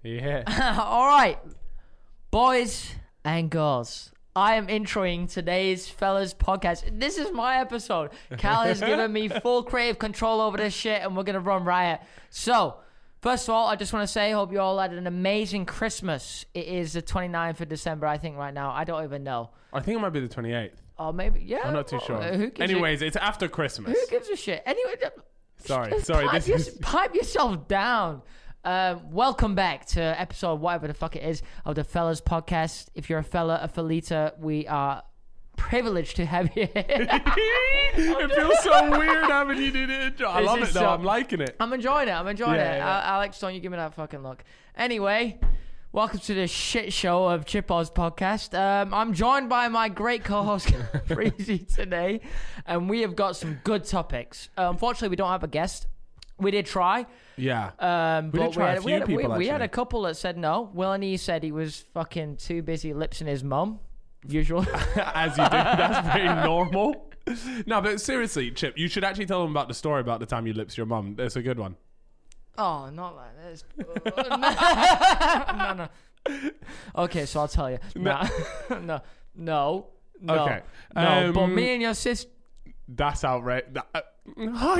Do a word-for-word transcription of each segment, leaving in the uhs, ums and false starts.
Yeah. All right, boys and girls. I am introing today's fellas podcast. This is my episode. Cal has given me full creative control over this shit, and we're gonna run riot. So, first of all, I just want to say, hope you all had an amazing Christmas. It is the twenty-ninth of December, I think, right now. I don't even know. I think it might be the twenty-eighth. Or maybe, yeah. I'm not too well, sure. uh, who gives Anyways, a, it's after Christmas. who gives a shit? Anyway, Sorry, just sorry. Pipe, This your, is pipe yourself down. Um, welcome back to episode whatever the fuck it is of the Fellas Podcast. If you're a fella, a felita, we are privileged to have you here. It feels so weird having you do the intro. I This love is it though. so- I'm liking it. I'm enjoying it. I'm enjoying Yeah, it. yeah. Al- Alex, don't you give me that fucking look. Anyway, welcome to the shit show of Chippo's podcast. Um, I'm joined by my great co-host, Freezy, today, and we have got some good topics. Uh, unfortunately, we don't have a guest. We did try. Yeah. Um, We but did try we a had, we, few had, we, people, we had a actually. couple that said no. Will and he said he was fucking too busy lipsing his mum. Usual. As you do. That's very normal. No, but seriously, Chip, you should actually tell them about the story about the time you lips your mum. That's a good one. Oh, not like this. no, no. Okay, so I'll tell you. No. No, no, no, no. Okay. No, but Um, me and your sister. That's outrageous. Uh, oh,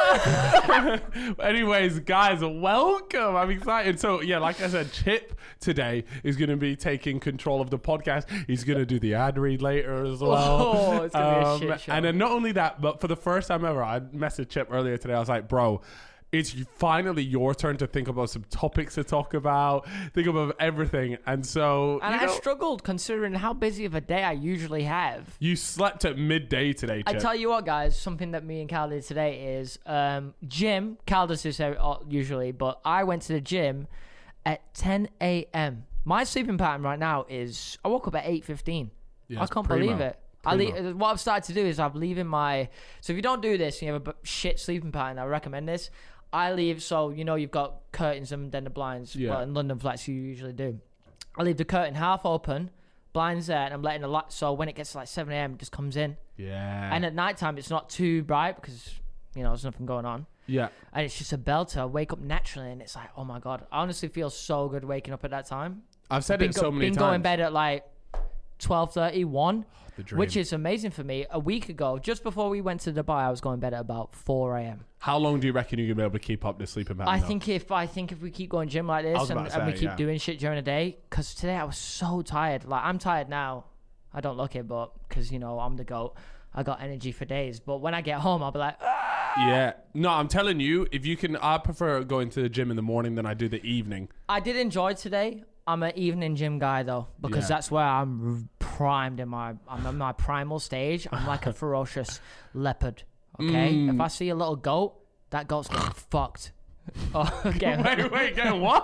yeah. Anyways, guys, welcome. I'm excited. So, yeah, like I said, Chip today is going to be taking control of the podcast. He's going to do the ad read later as well. Oh, it's going to Um, be a shit show. And then not only that, but for the first time ever, I messaged Chip earlier today. I was like, bro, it's finally your turn to think about some topics to talk about, think about everything. And so, and you I know, struggled considering how busy of a day I usually have. you slept at midday today, I Chip. tell you what, guys, something that me and Cal did today is um, gym. Cal does this uh, usually, but I went to the gym at ten a.m. My sleeping pattern right now is I woke up at eight fifteen. Yeah, I it's can't primo. believe it. I Primo. leave, what I've started to do is I'm leaving my... So if you don't do this and you have a b- shit sleeping pattern, I recommend this. I leave, so you know you've got curtains and then the blinds. Yeah. Well, in London flats you usually do. I leave the curtain half open, blinds there, and I'm letting the light... So when it gets to like seven a.m., it just comes in. Yeah. And at night time, it's not too bright because, you know, there's nothing going on. yeah. And it's just a belter. I wake up naturally and it's like, oh my God. I honestly feel so good waking up at that time. I've said Been, it so go- many been times. going bed at like twelve thirty, one, The dream. which is amazing for me. A week ago, just before we went to Dubai, I was going to bed at about four a.m. How long do you reckon you're going to be able to keep up this sleeping pattern? I though? think if I think if we keep going gym like this was and, about to and we say, keep yeah. doing shit during the day, because today I was so tired. Like, I'm tired now. I don't look it, but because, you know, I'm the GOAT. I got energy for days. But when I get home, I'll be like, ah! Yeah. No, I'm telling you, if you can, I prefer going to the gym in the morning than I do the evening. I did enjoy today. I'm an evening gym guy though, because Yeah. that's where I'm primed in my I'm in my primal stage. I'm like a ferocious leopard. Okay, Mm. if I see a little goat, that goat's getting fucked. Oh, okay. Wait, wait, get what?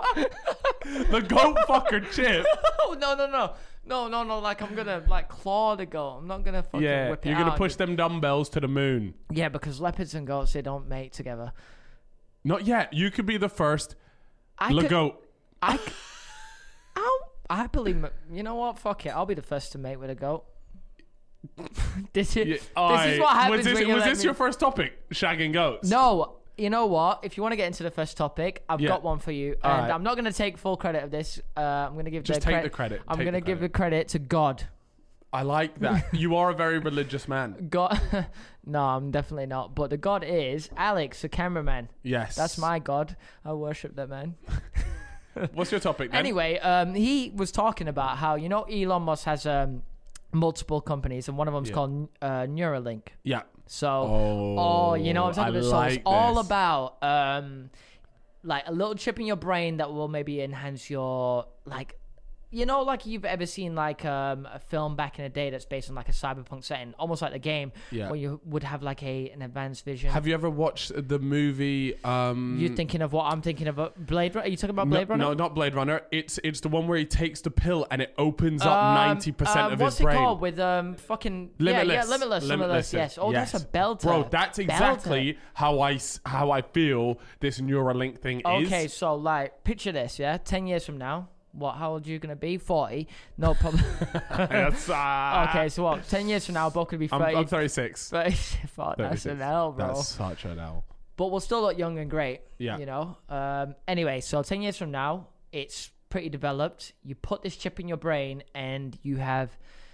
The goat fucker Chip. Oh, no, no, no, no, no, no. Like I'm gonna like claw the goat. I'm not gonna fucking Yeah, whip it you're going to out. push them dumbbells to the moon. Yeah, because leopards and goats, they don't mate together. Not yet. You could be the first I le could, goat. I, c- I'll, I believe. You know what? Fuck it. I'll be the first to mate with a goat. this is Yeah, this aye. is what happens Was this, when you was let this me- your first topic? Shagging goats? No. You know what? If you want to get into the first topic, I've Yeah. got one for you, and Alright. I'm not going to take full credit of this. Uh, I'm going to give Just the take credit. the credit. I'm Take going to the give the credit. credit to God. I like that. You are a very religious man. God. No, I'm definitely not. But the God is Alex, the cameraman. Yes. That's my God. I worship that man. What's your topic then? Anyway, um, he was talking about how, you know, Elon Musk has um, multiple companies, and one of them's Yeah. called uh, Neuralink. Yeah. So, Oh, oh, you know what I'm talking I about? So it's like all this. about um, like a little chip in your brain that will maybe enhance your like. You know, like you've ever seen like um, a film back in the day that's based on like a cyberpunk setting, almost like the game, Yeah. where you would have like a an advanced vision. Have you ever watched the movie? Um, You're thinking of what I'm thinking of? uh, Blade Runner? Are you talking about Blade no, Runner? No, not Blade Runner. It's it's the one where he takes the pill and it opens up Um, ninety percent um, of what's his brain. it called with um fucking Limitless. Yeah, yeah, limitless, limitless, Limitless, yes. Oh, yes. that's a belter, Bro, that's Belter. exactly how I s- how I feel this Neuralink thing Okay, is. so like, picture this, yeah. Ten years from now, what? How old are you gonna be? Forty? No problem. That's, uh, Okay, so what? Ten years from now, both gonna be I'm, thirty. I'm thirty-six. thirty Fuck, that's thirty-six. an L, bro. That's such an L. But we'll still look young and great. Yeah. You know. Um. Anyway, so ten years from now, it's pretty developed. You put this chip in your brain and you have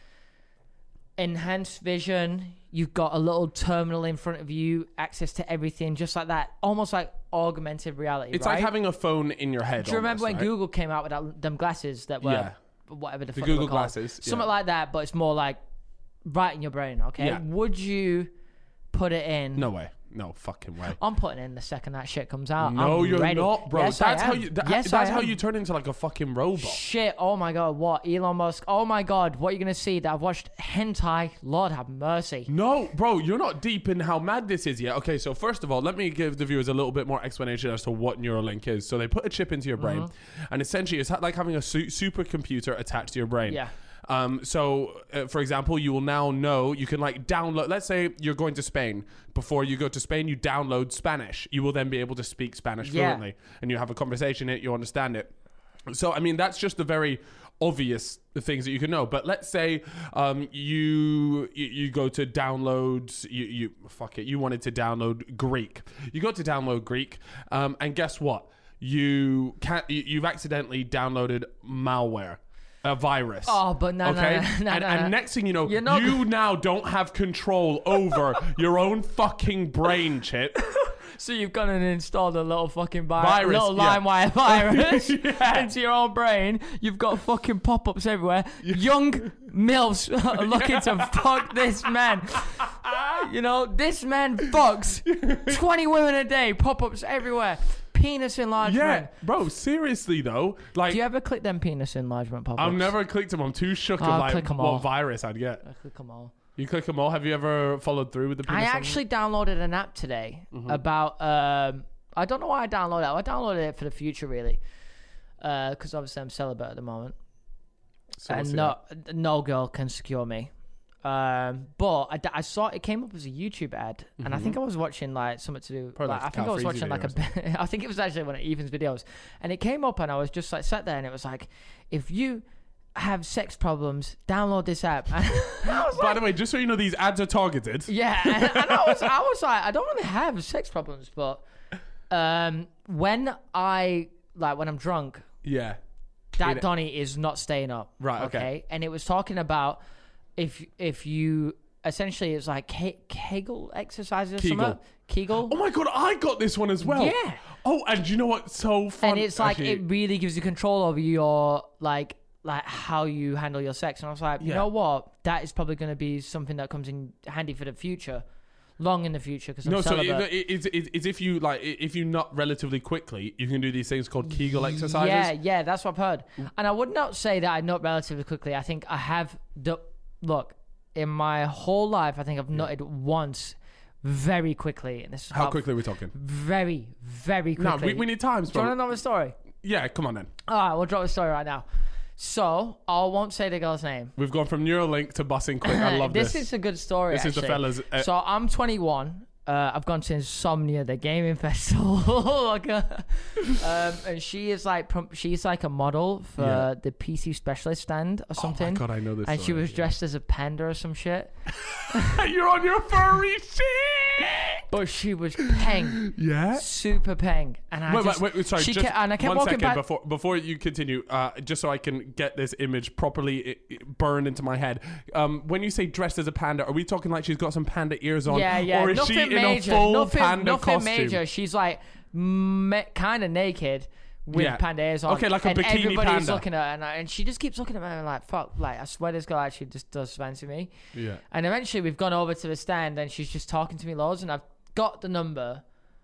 enhanced vision. You've got a little terminal in front of you, access to everything, just like that. Almost like augmented reality. It's right? like having a phone in your head. Do you remember almost, when right? Google came out with that, them glasses that were Yeah. whatever the, The fuck they were Google called? glasses, yeah. Something like that, but it's more like right in your brain. Okay, Yeah. would you put it in? No way. No fucking way. I'm putting it in the second that shit comes out. No, I'm you're ready. not, bro. Yes, I that's how am. you. That, yes, that's I how am. you turn into like a fucking robot. Shit! Oh my god! What Elon Musk? Oh my god! What are you gonna see? That I've watched hentai. Lord have mercy. No, bro, you're not deep in how mad this is yet. Okay, so first of all, let me give the viewers a little bit more explanation as to what Neuralink is. So they put a chip into your brain, and essentially it's like having a su- supercomputer attached to your brain. Yeah. Um, so, uh, for example, you will now know you can like download. Let's say you're going to Spain. Before you go to Spain, you download Spanish. You will then be able to speak Spanish Yeah. fluently, and you have a conversation in it. You understand it. So, I mean, that's just the very obvious things that you can know. But let's say um, you, you you go to download. You, you fuck it. You wanted to download Greek. You go to download Greek, um, and guess what? You can't. You, you've accidentally downloaded malware. A virus. Oh, but no, okay? no, no, no, and, no, and no. next thing you know, You're not- you now don't have control over your own fucking brain chip. So you've gone and installed a little fucking vi- Virus, little yeah. LimeWire virus Yeah. into your own brain. You've got fucking pop-ups everywhere. Young milfs are looking to fuck this man. You know, this man fucks twenty women a day. Pop-ups everywhere. Penis enlargement. Yeah, bro. Seriously though, like Do you ever click them penis enlargement pop-ups? I've never clicked them. I'm too shook I'll of like click 'em what all. virus I'd get. I click them all. You click them all. Have you ever followed through with the penis? I on- actually downloaded an app today Mm-hmm. about. Um, I don't know why I downloaded it. I downloaded it for the future, really, because obviously I'm celibate at the moment, So what's and it no, at? no girl can secure me. Um, but I, d- I saw it came up as a YouTube ad, and I think I was watching like something to do. Mm-hmm. Probably Like, like I think I was Cal watching Freezy like a. I think it was actually one of Ethan's videos, and it came up, and I was just like sat there, and it was like, if you have sex problems, download this app. And I was By like, the way, just so you know, these ads are targeted. yeah, and, and I was, I was like, I don't really have sex problems, but um, when I like when I'm drunk, Yeah. that It- Donny is not staying up. Right, okay. And it was talking about if if you essentially it's like Ke- Kegel exercises or Kegel. something. Kegel. Oh my god, I got this one as well. Yeah. Oh, and you know what's so fun? And it's like Actually, it really gives you control over your like like how you handle your sex. And I was like, you Yeah. know what? That is probably going to be something that comes in handy for the future, long in the future, because I'm no, so celibate. it, it, it's, it's, it's if you like if you nut relatively quickly, you can do these things called Kegel exercises. Yeah, yeah, that's what I've heard. And I would not say that I nut relatively quickly. I think I have the look in my whole life. I think I've nutted once, very quickly. And this is How about quickly are we talking? Very, very quickly. No, we, we need times, Do you bro. want to know the story? Yeah, come on then. All right, we'll drop the story right now. So I won't say the girl's name. We've gone from Neuralink to bussing quick. I love this. This is a good story. This is the actually. fellas, uh, so I'm twenty-one. Uh, I've gone to Insomnia, the gaming festival, like a, um, and she is like prom- she's like a model for Yeah. the P C specialist stand or something. Oh my god, I know this. and she story, was yeah. dressed as a panda or some shit. You're on your furry shit. But she was peng, Yeah. super peng. And I Wait, just, wait, wait, sorry. she Just kept, and I kept one walking second back. before before you continue, uh, just so I can get this image properly i- i- burned into my head. Um, when you say dressed as a panda, are we talking like she's got some panda ears on, Yeah, yeah. or is nothing she in major. a full nothing, panda nothing costume? major. She's like me- kind of naked with Yeah. panda ears on. Okay, like a and bikini everybody's panda. looking at her, and, I, and she just keeps looking at me and like, fuck, like I swear this girl actually just does fancy me. Yeah. And eventually we've gone over to the stand, and she's just talking to me loads, and I've got the number,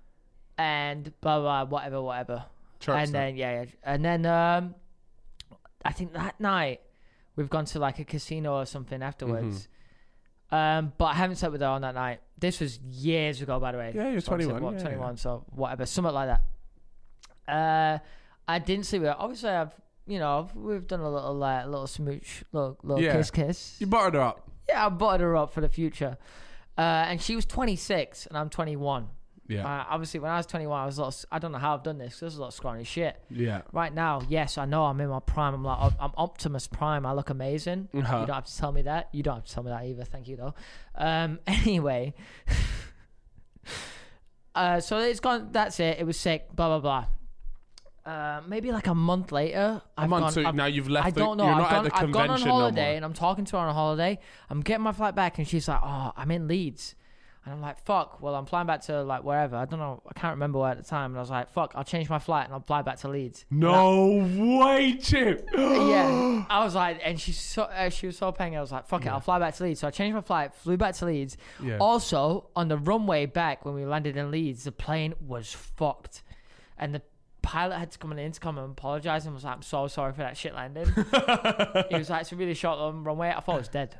and blah blah whatever whatever. Chirps and her. then yeah, yeah, and then um, I think that night we've gone to like a casino or something afterwards. Mm-hmm. Um, but I haven't slept with her on that night. This was years ago, by the way. Yeah, you're So I'm saying, twenty-one, What, yeah, twenty-one, so whatever, something like that. Uh, I didn't sleep with her. Obviously, I've you know we've done a little like little smooch, little little Yeah. kiss, kiss. You buttered her up. Yeah, I buttered her up for the future. Uh, and she was twenty-six, and I'm twenty-one. Yeah. Uh, obviously, when I was twenty-one, I was a little, I don't know how I've done this. 'Cause this is a lot of scrawny shit. Yeah. Right now, yes, I know I'm in my prime. I'm like, I'm Optimus Prime. I look amazing. Uh-huh. You don't have to tell me that. You don't have to tell me that either. Thank you, though. Um, anyway, uh, so it's gone. That's it. It was sick. Blah blah blah. uh, maybe like a month later. A month, so now you've left I the- don't know. you're I've not at gone, the I've gone on convention no holiday more. and I'm talking to her on holiday. I'm getting my flight back and she's like, oh, I'm in Leeds. And I'm like, fuck. Well, I'm flying back to like wherever. I don't know. I can't remember where at the time. And I was like, fuck, I'll change my flight and I'll fly back to Leeds. No way, Chip. Yeah, I was like, and she's so uh, she was so paying. I was like, fuck it, I'll fly back to Leeds. So I changed my flight, flew back to Leeds. Yeah. Also, on the runway back when we landed in Leeds, the plane was fucked, and the pilot had to come on the intercom and apologize and was like, I'm so sorry for that shit landing. He was like, it's a really short um, runway. I thought it was dead.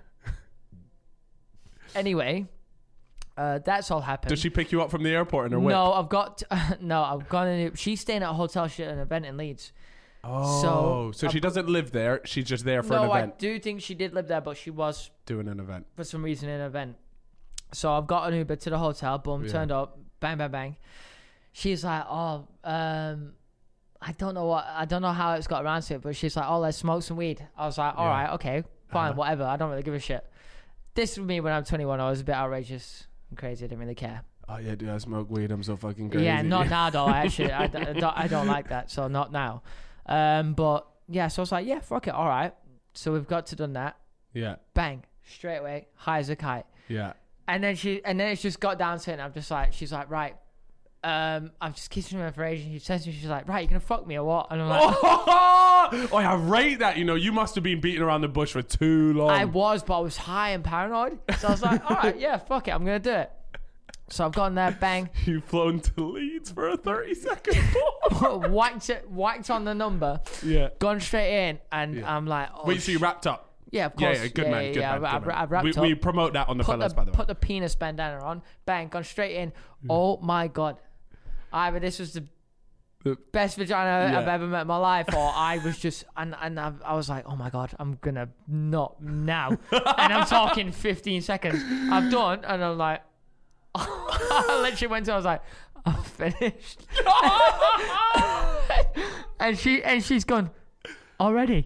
Anyway, uh, that's all happened. Does she pick you up from the airport in her whip? No, I've got no, I've gone. In, she's staying at a hotel. She at an event in Leeds. Oh, So, so, she I've- doesn't live there. She's just there for no, an I event, do think she did live there, but she was doing an event. for some reason in an event. So I've got an Uber to the hotel. Boom, Yeah. turned up. Bang, bang, bang. She's like, oh, um, I don't know what, I don't know how it's got around to it, but she's like, oh, let's smoke some weed. I was like, all Yeah. right, okay, fine, Uh-huh. whatever. I don't really give a shit. This was me when I'm twenty-one. I was a bit outrageous and crazy. I didn't really care. Oh yeah, dude, I smoke weed. I'm so fucking crazy. Yeah, not now though. I actually, I, d- I don't, I don't like that. So not now. Um, but yeah, so I was like, yeah, fuck it, all right. So we've got to done that. Yeah, Bang, straight away, high as a kite. yeah. And then she, and then it's just got down to it. And I'm just like, she's like, right. Um, I'm just kissing her for age, and she says to me, she's like, right, you gonna fuck me or what? And I'm like, Oh, oh, I rate that. You know, you must have been beating around the bush for too long. I was, but I was high and paranoid. So I was like, all right, yeah, fuck it, I'm gonna do it. So I've gotten there, bang, You've flown to Leeds for a thirty second pause. whacked it, whacked on the number, Yeah. gone straight in, and Yeah. I'm like, oh, Wait, so you sh- wrapped up? yeah, of Yeah, course, yeah, good yeah, man, yeah, good yeah, man. I, good I, I man. wrapped we, up. we promote that on the put fellas, the, by the way. put the penis bandana on, bang, gone straight in. Oh my god, either this was the The- best vagina I've Yeah. ever met in my life, or I was just, and and I, I was like, oh my god, I'm gonna not now, and I'm talking fifteen seconds. I've done, and I'm like, I literally went to, I was like, I'm finished, and she and she's gone already,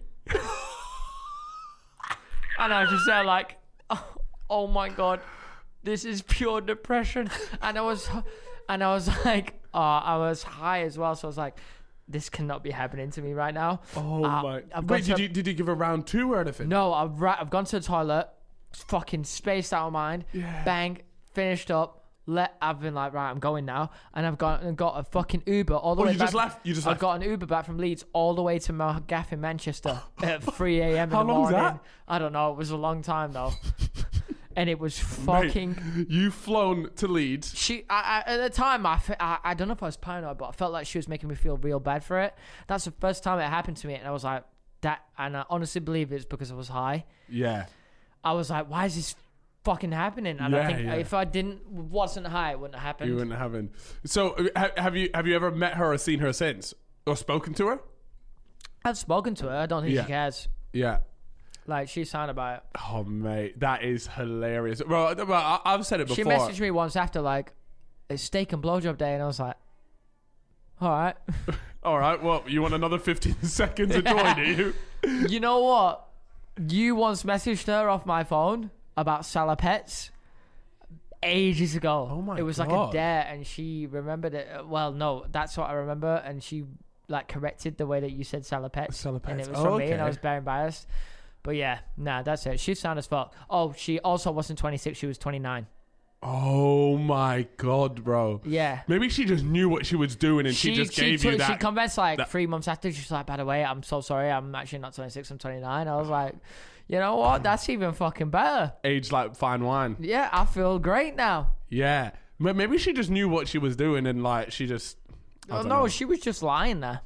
and I was just there like, oh, oh my god, this is pure depression, and I was, and I was like. Uh, I was high as well, so I was like, this cannot be happening to me right now. Oh Uh, my. I've Wait, got did to- you, did you give a round two or anything? No, I've, ra- I've gone to the toilet, fucking spaced out of mind, Yeah. bang, finished up, let, I've been like, right, I'm going now, and I've got, and got a fucking Uber all the Oh, way you back. just left? You just I've left? got an Uber back from Leeds all the way to my gaff in Manchester at three a.m. in How the long's morning. that? I don't know, it was a long time though. And it was Mate, fucking... you've flown to Leeds. She, I, I, at the time, I, fe- I, I don't know if I was paranoid, but I felt like she was making me feel real bad for it. That's the first time it happened to me, and I was like, that, and I honestly believe it's because I was high. Yeah. I was like, why is this fucking happening? And I Yeah, think yeah. if I didn't, wasn't high, it wouldn't have happened. You wouldn't have. So, uh, ha- have you have you ever met her or seen her since, or spoken to her? I've spoken to her. I don't think Yeah. she cares. Yeah. Like, she's sad about it. Oh mate, that is hilarious. Well, well, I- I've said it before. She messaged me once after, like, it's steak and blowjob day, and I was like, all right. All right. Well, you want another fifteen seconds of joy, do you? You know what? You once messaged her off my phone about Salapets ages ago. Oh my It was like a God. dare, and she remembered it. Well, no, that's what I remember, and she like corrected the way that you said Salapets, Salapets. and it was Oh, from me, and I okay. was very embarrassed. But yeah, nah, that's it. She's sound as fuck. Oh, she also wasn't twenty-six; she was twenty-nine. Oh my god, bro. Yeah. Maybe she just knew what she was doing, and she, just gave took- you that. She convinced like that- three months after. She's like, by the way, I'm so sorry. I'm actually not twenty-six. I'm twenty-nine. I was like, you know what? That's even fucking better. Age like fine wine. Yeah, I feel great now. Yeah. Ma- Maybe she just knew what she was doing, and like she just. I Oh, don't no, know. she was just lying there.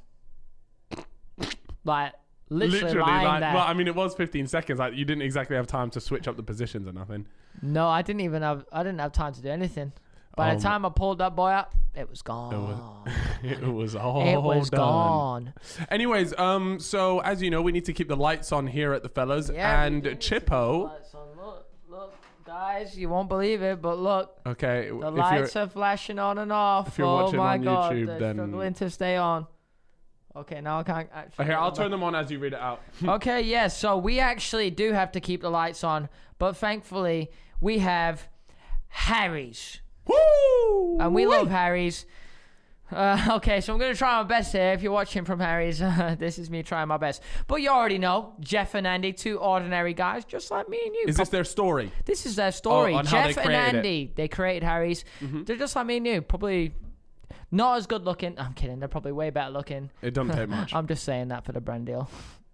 Like, literally, Literally, lying like, there. well, I mean, it was fifteen seconds. Like, you didn't exactly have time to switch up the positions or nothing. No, I didn't even have. I didn't have time to do anything. By Oh, the time I pulled that boy up, it was gone. It was all It was done. gone. Anyways, um, so as you know, we need to keep the lights on here at the fellas, Yeah, we and do need to keep the Chippo. lights on. Look, look, guys, you won't believe it, but look, Okay, the if lights you're are flashing on and off. if you're oh watching my on god, YouTube, they're then- struggling to stay on. Okay, now I can't actually. here, get I'll them turn them on as you read it out. Okay, yes. So we actually do have to keep the lights on, but thankfully we have Harry's, Woo! and we love Harry's. Uh, okay, so I'm going to try my best here. If you're watching from Harry's, uh, this is me trying my best. But you already know, Jeff and Andy, two ordinary guys, just like me and you. Is this their story? This is their story. Oh, on how Jeff they and created Andy, it. they created Harry's. Mm-hmm. They're just like me and you. Probably not as good looking. I'm kidding. They're probably way better looking. It doesn't take much. I'm just saying that for the brand deal.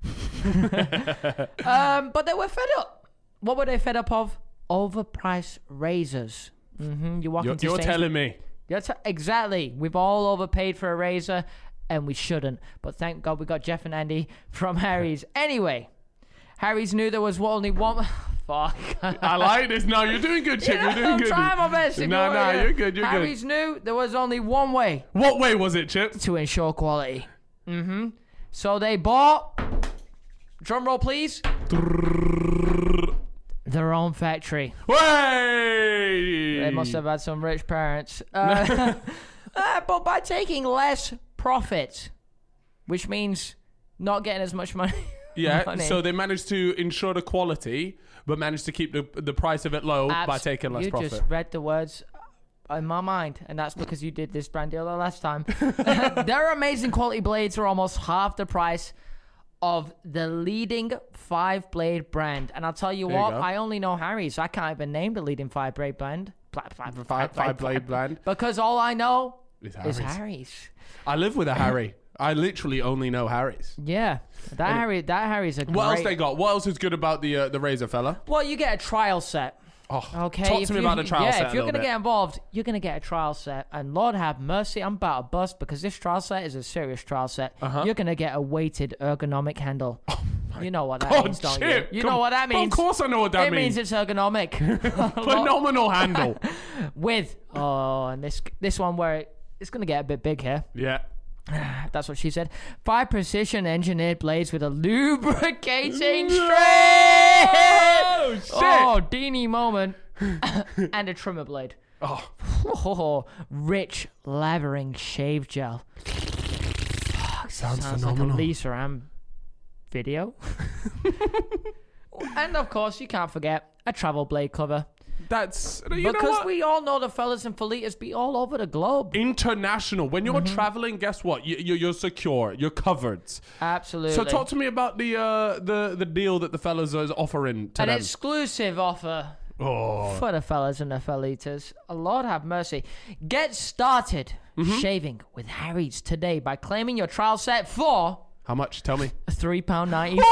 um, but they were fed up. What were they fed up of? Overpriced razors. Mm-hmm. You walk You're, into you're Sainsbury's- telling me. That's exactly. We've all overpaid for a razor, and we shouldn't. But thank God we got Jeff and Andy from Harry's. Anyway, Harry's knew there was only one. Fuck. I like this. No, you're doing good, Chip. Yeah, You're doing I'm good. trying my best. No, Ignore no, it. you're good. You're Harry's good. knew there was only one way What way was it, Chip? to ensure quality. Mm-hmm. So they bought. Drum roll, please. Their own factory. Way! They must have had some rich parents. Uh, uh, but by taking less profit, which means not getting as much money. Yeah, money. so they managed to ensure the quality, but managed to keep the the price of it low Abs- by taking less you profit. just read the words in my mind, and that's because you did this brand deal the last time. Their amazing quality blades are almost half the price of the leading five blade brand. And I'll tell you There you what, go. I only know Harry's. I can't even name the leading five blade brand. Five, five, Five, five blade blend. Because all I know It's is Harry's. Harry's. I live with a Harry. I literally only know Harry's. Yeah, that And- Harry, that Harry's a great. What else they got? What else is good about the uh, the razor, fella? Well, you get a trial set. Oh, Okay, talk if to me you- about the trial yeah, set. if a you're little gonna bit. get involved, you're gonna get a trial set, and Lord have mercy, I'm about to bust because this trial set is a serious trial set. Uh-huh. You're gonna get a weighted ergonomic handle. You know what that God, means, don't Chip, you? You come- know what that Well, means. Of course I know what that it means. it's ergonomic. Phenomenal handle. With oh, and this this one where it, it's gonna get a bit big here. Yeah. That's what she said. Five precision engineered blades with a lubricating strip. Oh, shit. Oh, Deanie moment. And a trimmer blade. Oh, Oh, rich, lathering shave gel. Fuck, Sounds sounds phenomenal. like a Lisa Ann video. And of course, you can't forget a travel blade cover. that's you know Because what? we all know the fellas and Felitas be all over the globe. International. When you're Mm-hmm. traveling, guess what? You, you, you're secure. You're covered. Absolutely. So talk to me about the uh, the the deal that the fellas is offering to An them. exclusive offer Oh, for the fellas and the fellitas. Lord have mercy. Get started Mm-hmm. shaving with Harry's today by claiming your trial set for how much? Tell me. three pounds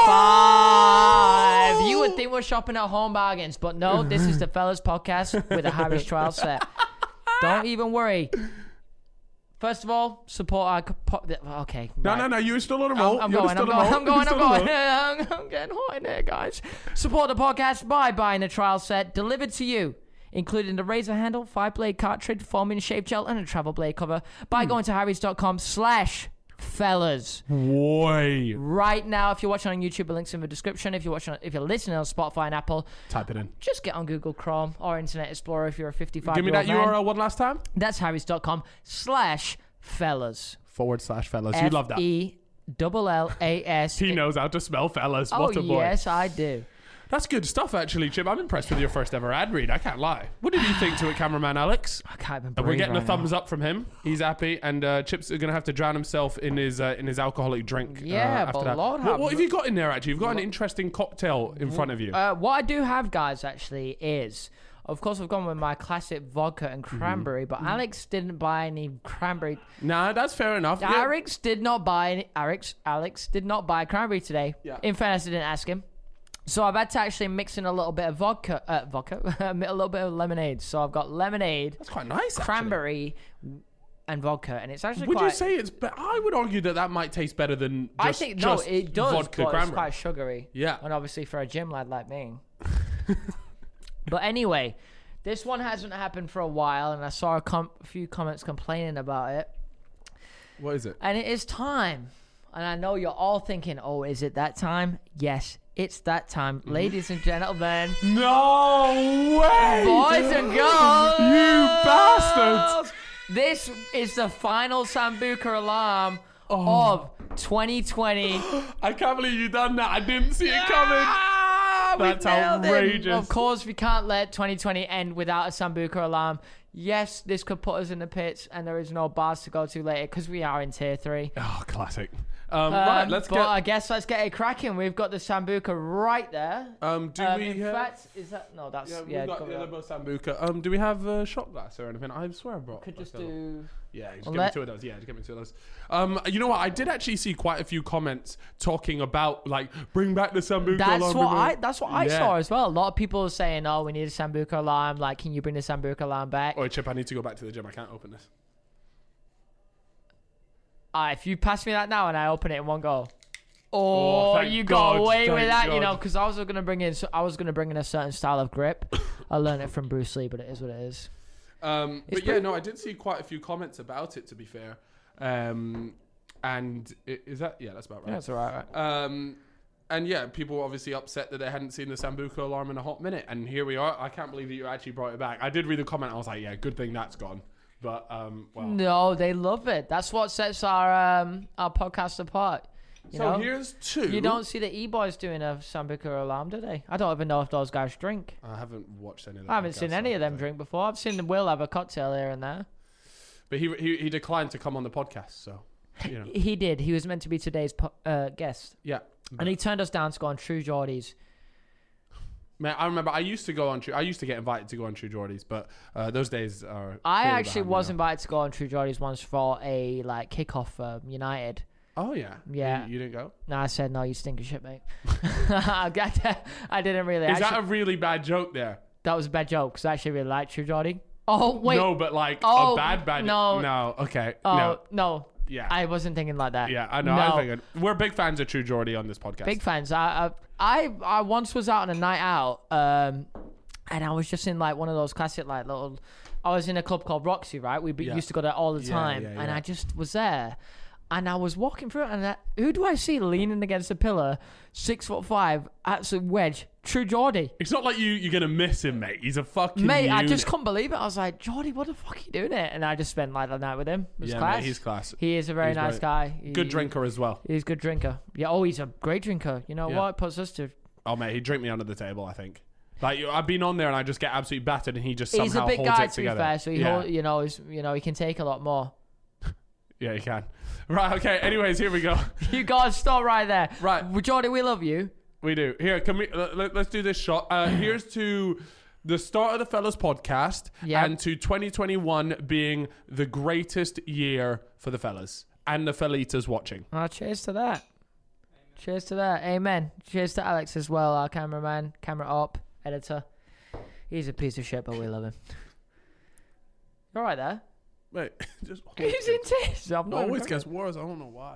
ninety-five. You would think we're shopping at Home Bargains, but no, this is the fellas podcast with a Harry's trial set. Don't even worry. First of all, support our... Co- okay. No, right. no, no. You're still on a roll. I'm, I'm You're going, I'm still going, on a roll. I'm going, You're I'm still on a going. roll. I'm, I'm getting hot in there, guys. Support the podcast by buying a trial set delivered to you, including the razor handle, five blade cartridge, foaming shave gel, and a travel blade cover by going to harrys.com slash fellas. Boy. Right now, if you're watching on YouTube, the link's in the description. If you're watching, if you're listening on Spotify and Apple, Type it in. just get on Google Chrome or Internet Explorer if you're a fifty-five Give me that year old U R man. L one last time. That's harrys.com slash fellas. Forward slash fellas. You love that. F E L L A S. He knows how to spell fellas. Oh, What a boy. yes, I do. That's good stuff, actually, Chip. I'm impressed with your first ever ad read. I can't lie. What did you think to it, cameraman Alex? I can't even And breathe we're getting right a thumbs up from him. He's happy, and uh, Chip's going to have to drown himself in his uh, in his alcoholic drink. uh, Yeah, after but that. Lord what, have what have mer- you got in there? Actually, you've got an interesting cocktail in front of you. now. Uh, what I do have, guys, actually, is... Of course, I've gone with my classic vodka and Mm-hmm. cranberry, but Alex didn't buy any cranberry. Nah, that's fair enough. Yeah. Alex did not buy any. Alex, Alex did not buy cranberry today. Yeah. In fairness, I didn't ask him. So I've had to actually mix in a little bit of vodka, uh, vodka, a little bit of lemonade. So I've got lemonade, That's quite nice. Actually. cranberry, and vodka, and it's actually Would quite. you say it's? Be- I would argue that that might taste better than. Just, I think no, just it does, vodka but it's cranberry. quite sugary. Yeah. And obviously for a gym lad like me. But anyway, this one hasn't happened for a while, and I saw a, com- a few comments complaining about it. What is it? And it is time. And I know you're all thinking, oh, is it that time? Yes, it's that time. Ladies and gentlemen, No way! boys and girls. You bastards! This is the final Sambuca alarm Oh. of twenty twenty. I can't believe you done that. I didn't see it coming. Ah, Ah, we That's nailed outrageous. it. Of course, we can't let twenty twenty end without a Sambuca alarm. Yes, this could put us in the pits, and there is no bars to go to later because we are in tier three. Oh, classic. Um, Um, right, let's but get. I guess let's get it cracking. We've got the Sambuca right there. Um, do Um, we? in have, fact, is that no? That's yeah, yeah. we've got go the with other that. Sambuca. Um, do we have a shot glass or anything? I swear I brought. Could like just a little- do. Yeah, just Well, give let- me two of those. Yeah, just give me two of those. Um, you know what? I did actually see quite a few comments talking about like bring back the Sambuca That's alarm. what bring I. back- That's what I Yeah. saw as well. A lot of people are saying, "Oh, we need a Sambuca alarm. Like, can you bring the Sambuca alarm back?" Oh, Chip, I need to go back to the gym. I can't open this. Uh, if you pass me that now and I open it in one go. Oh, Oh, thank you God, got away with thank that, you God. know, because I was gonna bring in, so I was gonna bring in a certain style of grip. I learned it from Bruce Lee, but it is what it is. Um, It's but yeah, pretty- no, I did see quite a few comments about it. To be fair, um, and i- is that yeah, that's about right. Yeah, that's all right. right. Um, and yeah, people were obviously upset that they hadn't seen the Sambuca alarm in a hot minute, and here we are. I can't believe that you actually brought it back. I did read the comment. I was like, yeah, good thing that's gone. But um, well, No, they love it. That's what sets our um our podcast apart. You so know? here's two. You don't see the E-boys doing a Sambuca alarm, do they? I don't even know if those guys drink. I haven't watched any of. The I haven't podcasts, seen any so of them I- drink before. I've seen Will have a cocktail here and there. But he, he he declined to come on the podcast, so you know, He did. He was meant to be today's po- uh, guest. yeah. And he turned us down to go on True Geordies. Man, I remember I used to go on. True, I used to get invited to go on True Geordies, but uh, those days are. I clearly actually behind me was now. invited to go on True Geordies once for a like kickoff for United. Oh yeah, Yeah. You, you didn't go. No, I said no, you stink of shit, mate. I got- I didn't really. Is actually, that a really bad joke there? that was a bad joke because I actually really like True Geordie. Oh wait, No, but like Oh, a bad bad. no. no. Okay. oh no. no, Yeah. I wasn't thinking like that. yeah. I know. No. I figured we're big fans of True Geordie on this podcast. Big fans. I, I I I once was out on a night out, um, and I was just in like one of those classic like little. I was in a club called Roxy, right? We be- Yeah. used to go there all the Yeah, time, yeah, and yeah. I just was there, and I was walking through it, and I, who do I see leaning against a pillar, six foot five, absolute wedge, True Geordie. It's not like you you're gonna miss him, mate. He's a fucking Mate, I unit. just couldn't believe it. I was like, Geordie, what the fuck are you doing it? And I just spent like the night with him. It was Yeah, class. mate, he's class. He is a very He's nice great. guy. He- Good drinker as well. He's a good drinker. Yeah, oh, he's a great drinker. You know Yeah. what? Puts us to. Oh mate, he'd drink me under the table. I think. Like I've been on there and I just get absolutely battered, and he just somehow He's a big holds guy, it to be together. fair. So he, yeah. hold, you know, he's, you know, he can take a lot more. yeah, he can. Right. Okay. Anyways, here we go. You guys stop right there. Right. Well, Jordy, we love you. We do. Here, can we? Let, let- let's do this shot. Uh, here's to the start of the Fellas podcast, Yep. and to twenty twenty-one being the greatest year for the fellas and the fellitas watching. Oh, cheers to that. Cheers to that. Amen. Cheers to Alex as well, our cameraman, camera op, editor. He's a piece of shit, but we love him. You all right there? Wait, just He's in tears. I'm It not always even- gets worse. I don't know why.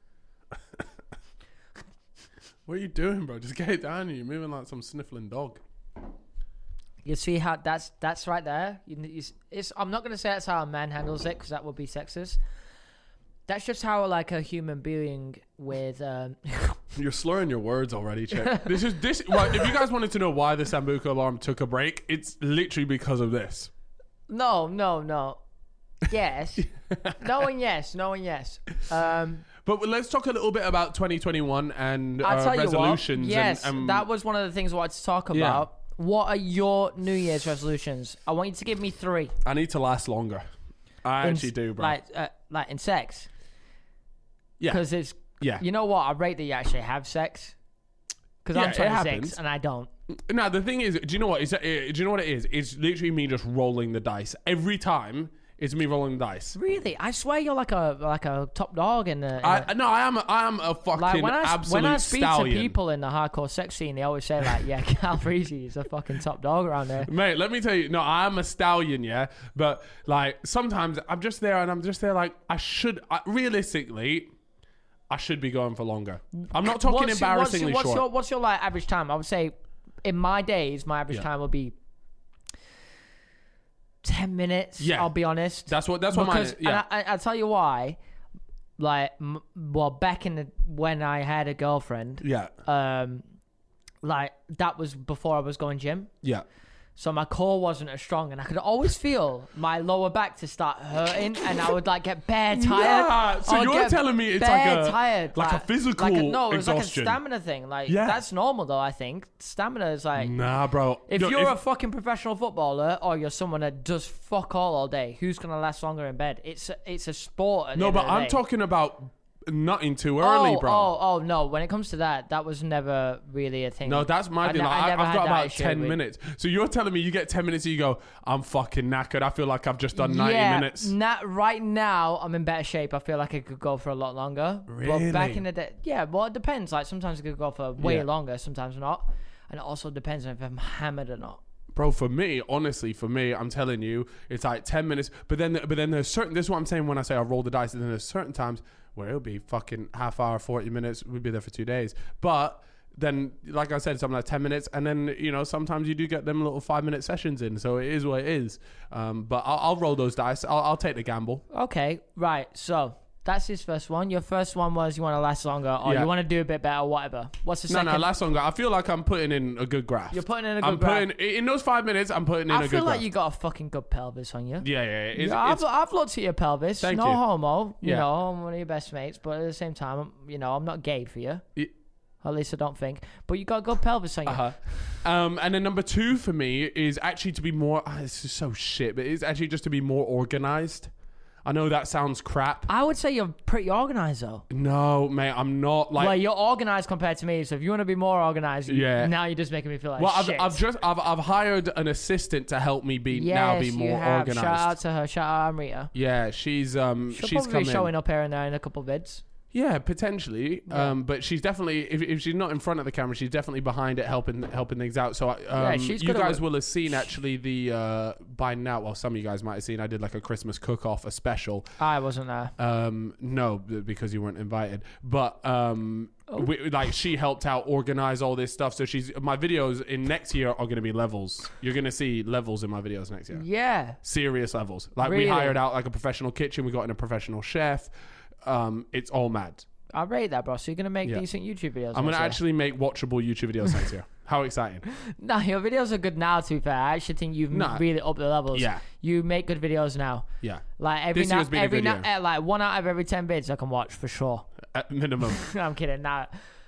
What are you doing, bro? Just get it down. You're moving like some sniffling dog. You see how that's that's right there. You, you, it's. I'm not gonna say that's how a man handles it because that would be sexist. That's just how like a human being with. Um, You're slurring your words already, Chip. This is this. Well, if you guys wanted to know why the Sambuca alarm took a break, it's literally because of this. no, no, no. Yes. No and yes. No and yes. Um, But let's talk a little bit about twenty twenty-one and I'll uh, tell you what. resolutions. Yes, and, and that was one of the things I wanted to talk Yeah. about. What are your New Year's resolutions? I want you to give me three. I need to last longer. I In- actually do, bro. Like, uh, like in sex. yeah, Because it's. yeah. You know what? I rate that you actually have sex. Because Yeah, I'm it twenty-six happens. and I don't. Now the thing is, do you know what? Is uh, do you know what it is? It's literally me just rolling the dice every time. It's me rolling the dice. Really, I swear you're like a like a top dog in the. In I the- no, I am. A, I am a fucking like when I absolute when I speak stallion. to people in the hardcore sex scene, they always say like, "Yeah, Cal Freezy is a fucking top dog around there." Mate, let me tell you, no, I'm a stallion, yeah. But like sometimes I'm just there and I'm just there like I should. I, realistically, I should be going for longer. I'm not talking What's your- embarrassingly what's, your, what's short. your what's your like average time? I would say, in my days, my average Yeah. time would be ten minutes. Yeah. I'll be honest. That's what. That's what mine because is. Yeah. and I, I, I'll tell you why. Like, m- well, back in the when I had a girlfriend, yeah. um, like that was before I was going gym. Yeah. So my core wasn't as strong, and I could always feel my lower back to start hurting, and I would like get bare tired. Yeah, so I would you're get telling me it's bare like a tired, like, a physical like a, no, it was exhaustion. like a stamina thing. Like Yeah. that's normal though. I think stamina is like Nah, bro. if Yo, you're a fucking professional footballer or you're someone that does fuck all all day, who's gonna last longer in bed? It's a, it's a sport. At the no, end but of the I'm day. talking about nutting too early, oh, bro. Oh, oh no! When it comes to that, that was never really a thing. No, that's my I thing. ne- Like, I I never I've had got that about issue ten with- minutes. So you're telling me you get ten minutes and you go, I'm fucking knackered. I feel like I've just done ninety yeah, minutes. Na- right now, I'm in better shape. I feel like I could go for a lot longer. Really? But back in the day, yeah. Well, it depends. Like sometimes I could go for way Yeah. longer. Sometimes not. And it also depends on if I'm hammered or not. Bro, for me, honestly, for me, I'm telling you, it's like ten minutes. But then, but then there's certain. This is what I'm saying when I say I roll the dice. And then there's certain times where it'll be fucking half hour, forty minutes. We'd be there for two days. But then, like I said, something like ten minutes. And then, you know, sometimes you do get them little five minute sessions in. So it is what it is. Um, but I'll, I'll roll those dice. I'll, I'll take the gamble. Okay, right. So that's his first one. Your first one was you want to last longer or Yeah. you want to do a bit better, whatever. What's the No, second? no, last longer. I feel like I'm putting in a good graph. You're putting in a good I'm graph. putting in those five minutes. I'm putting in I a feel good like graph. you got a fucking good pelvis on you. Yeah, yeah. yeah. It's, Yeah, I've, it's, I've looked at your pelvis. Thank no you. homo. You Yeah. know, I'm one of your best mates, but at the same time, I'm, you know, I'm not gay for you. it, At least I don't think. But you got a good pelvis on you. Uh-huh. Um, and then number two for me is actually to be more. ah, this is so shit, but it's actually just to be more organized. I know that sounds crap. I would say you're pretty organized, though. No, mate, I'm not like. Well, you're organized compared to me. So if you want to be more organized, Yeah. now you're just making me feel like well, I've, shit. I've just I've, I've hired an assistant to help me be yes, now be you more have. organized. Shout out to her. Shout out Amrita. Yeah, she's um She'll she's probably be come showing in. up here and there in a couple of vids. Yeah, potentially. Yeah. Um, but she's definitely if, if she's not in front of the camera, she's definitely behind it, helping helping things out. So um, Yeah, she's you good at guys what- will have seen actually the uh, by now. Well, some of you guys might have seen. I did like a Christmas cook off, a special. I wasn't there. Um, no, b- because you weren't invited. But um, Oh. we, like she helped out organize all this stuff. So she's my videos in next year are going to be levels. You're going to see levels in my videos next year. Yeah. Serious levels. Like Really? we hired out like a professional kitchen. We got in a professional chef. Um, it's all mad. I rate that, bro. So you're going to make Yeah. decent YouTube videos. I'm going next to year. actually make watchable YouTube videos next year. How exciting. No, your videos are good now, to be fair. I actually think you've Nah. really upped the levels. Yeah. You make good videos now. Yeah. Like every This night, year's been a every good night, year. uh, like one out of every ten vids I can watch for sure. At minimum. I'm kidding. Nah.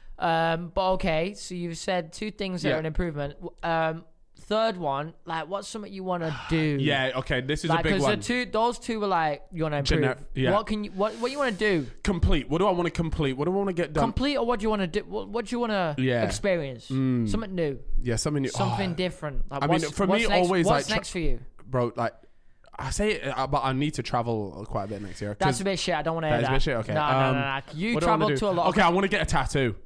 Um, but okay, so you've said two things that Yeah. are an improvement. Um, third one, like, what's something you want to do? Yeah. Okay. This is like, a big because one. the two, those two were like, you want to improve. Gener- yeah. What can you, what, what you want to do? Complete. What do I want to complete? What do I want to get done? Complete, or what do you want to do? What, what do you want to Yeah. experience? Mm. Something new, yeah. Something. New. something Oh, different. Like, I mean, what's, for what's me, next, always, what's like, tr- next for you? bro. Like I say it, uh, but I need to travel quite a bit next year. 'cause That's a bit shit. I don't want to hear that is that. a bit shit. Okay. No, no, um, no, no. You what do I wanna travel do? to a lot. Okay. Of, I want to get a tattoo.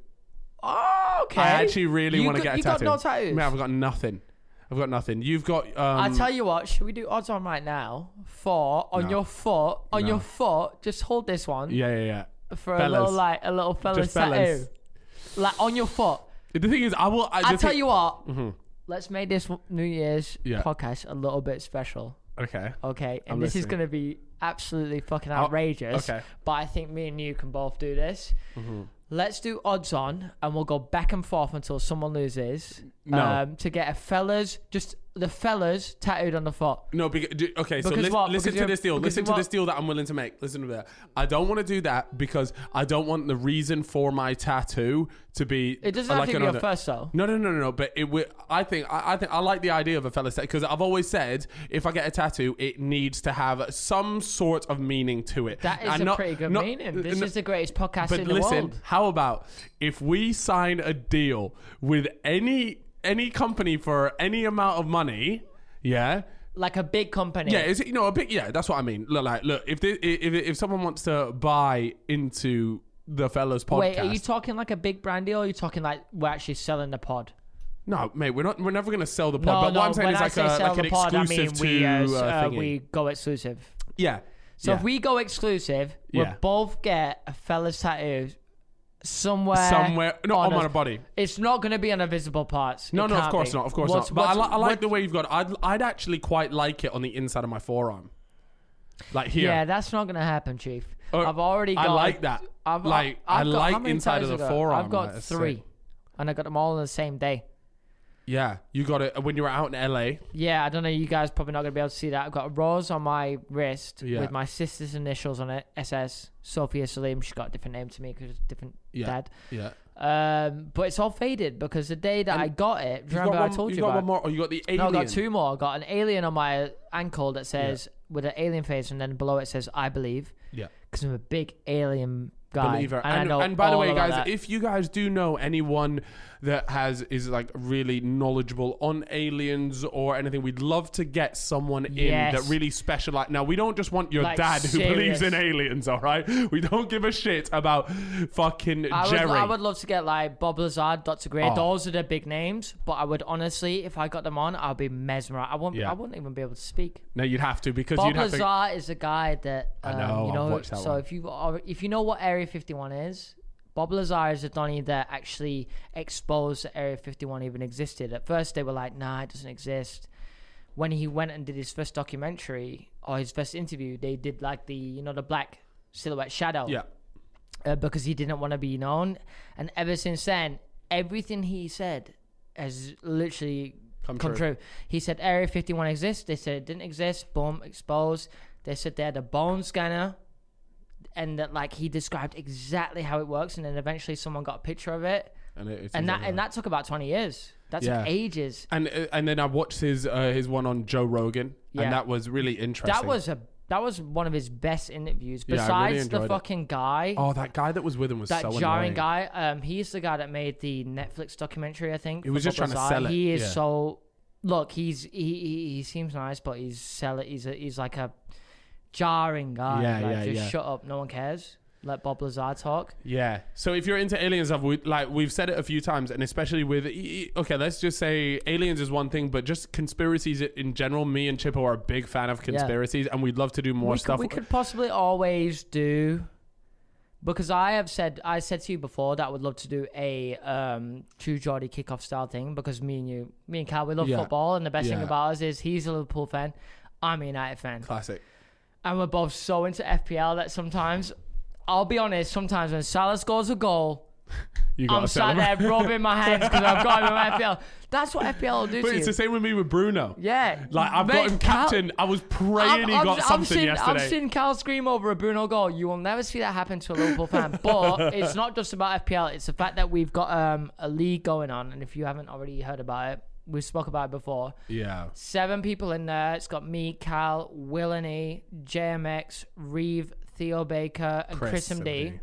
oh, okay. I actually really You want to got- get a you tattoo. got no tattoos? Man, I've got nothing. I've got nothing. You've got. Um, I tell you what, should we do odds on right now for on No. your foot, on No. your foot, just hold this one Yeah, yeah, yeah. for a fellas. little like a little fella's Just fellas. tattoo. Like on your foot. The thing is, I will. I, I the tell thing- you what, Mhm. let's make this New Year's Yeah. podcast a little bit special. Okay. Okay, and I'm this is listening. going to be absolutely fucking I'll- outrageous. okay. But I think me and you can both do this. Mm-hmm. Let's do odds on, and we'll go back and forth until someone loses. No. Um, to get a fellas, just the fellas tattooed on the foot. No, because, do, okay, so Because lis- what? listen Because to you're- this deal. because Listen you to what? this deal that I'm willing to make. Listen to that. I don't want to do that because I don't want the reason for my tattoo to be. It doesn't uh, have like to be another- your first though. No, no, no, no, no. But it will. I think. I, I think. I like the idea of a fella's tattoo because I've always said if I get a tattoo, it needs to have some sort of meaning to it. That is And a not- pretty good not- meaning. This no- is the greatest podcast But in the listen, world. how about if we sign a deal with any any company for any amount of money? Yeah. Like a big company. Yeah, is it, you know, a big, yeah, that's what I mean. Look, like, look, if, they, if if someone wants to buy into the fellas podcast, Wait, are you talking like a big brand deal, or are you talking like we're actually selling the pod? no, mate, we're not, we're never gonna sell the pod. No, but no. what I'm saying when is I like, say a, sell like the an pod, I mean exclusive we to uh, uh, uh, thingy. we go exclusive. yeah. So yeah. if we go exclusive, we'll Yeah. both get a fella's tattoo somewhere. somewhere, not on, on my a- body. It's not going to be on the visible parts. No, It no, of can't course be. not, of course What's- not. But I, what's- li- I like what- the way you've got it. I'd, I'd actually quite like it on the inside of my forearm, like here. Yeah, that's not going to happen, Chief. Or- I've already got. I like that. I've, Like, I've I got, like how many inside tattoos of the I got? forearm, I've got like, that's three, sick. and I got them all on the same day. Yeah, you got it when you were out in L A. Yeah, I don't know. You guys probably not gonna be able to see that. I've got a rose on my wrist Yeah. with my sister's initials on it. S S Sophia Salim. She's got a different name to me because it's a different Yeah. dad. Yeah. Um, but it's all faded because the day that And I got it, do you You remember got I one, told you you got about? one more. Or you got the alien. No, I got two more. I got an alien on my ankle that says with an alien face, and then below it says "I believe." Yeah. Because I'm a big alien guy. Believer. And, And, I know and by the all way, about guys, that. if you guys do know anyone that has is like really knowledgeable on aliens or anything, we'd love to get someone in Yes. that really specialize. Now, we don't just want your Like, dad who serious. believes in aliens, all right? We don't give a shit about fucking I would, Jerry. I would love to get like Bob Lazar, Doctor Gray. Oh. Those are the big names. But I would honestly, if I got them on, I'd be mesmerized. I wouldn't. Yeah. I wouldn't even be able to speak. No, you'd have to because Bob you'd have to. Lazar is a guy that I um, know, you know. I've watched that so one. if you are, if you know what Area fifty-one is, Bob Lazar is the Donny that actually exposed that Area fifty-one even existed. At first, they were like, "Nah, it doesn't exist." When he went and did his first documentary or his first interview, they did like the you know the black silhouette shadow. Yeah. Uh, because he didn't want to be known, and ever since then, everything he said has literally Come come, true. true. He said Area fifty-one exists. They said it didn't exist. Boom, exposed. They said they had a bone scanner, and that like he described exactly how it works. And then eventually someone got a picture of it, And, it, it's and that everywhere. and that took about twenty years. That took Yeah. ages. And uh, and then I watched his uh, his one on Joe Rogan, Yeah. and that was really interesting. That was a that was one of his best interviews. Yeah, I Besides really the enjoyed it. fucking guy. Oh, that guy that was with him was That so jarring annoying. guy, um, he's the guy that made the Netflix documentary, I think. He was for just trying to Bob sell Lazar. it, He is yeah. so. Look, he's he, he he seems nice, but he's sell it. He's a, he's like a jarring guy. Yeah, like, yeah, just yeah. shut up. No one cares. Let Bob Lazar talk. Yeah. So if you're into aliens, stuff, we, like we've said it a few times, and especially with okay, let's just say aliens is one thing, but just conspiracies in general. Me and Chippo are a big fan of conspiracies, and we'd love to do more we stuff. Could, we could possibly always do. Because I have said, I said to you before that I would love to do a um, True Geordie kickoff style thing because me and you, me and Cal, we love Yeah. football, and the best thing Yeah. about us is he's a Liverpool fan, I'm a United fan. Classic. And we're both so into F P L that sometimes, I'll be honest, sometimes when Salah scores a goal, You got I'm sat there rubbing my hands because I've got him in my F P L. That's what F P L will do But to it's you. the same with me with Bruno. Yeah. Like I've Mate, got him Cal- captain. I was praying he I've- got I've something seen, yesterday. I've seen Cal scream over a Bruno goal. You will never see that happen to a Liverpool fan. But it's not just about F P L. It's the fact that we've got um, a league going on. And if you haven't already heard about it, we spoke about it before. Yeah. Seven people in there. It's got me, Cal, Will and E, J M X, Reeve, Theo Baker, and Chris, Chris M D. M D.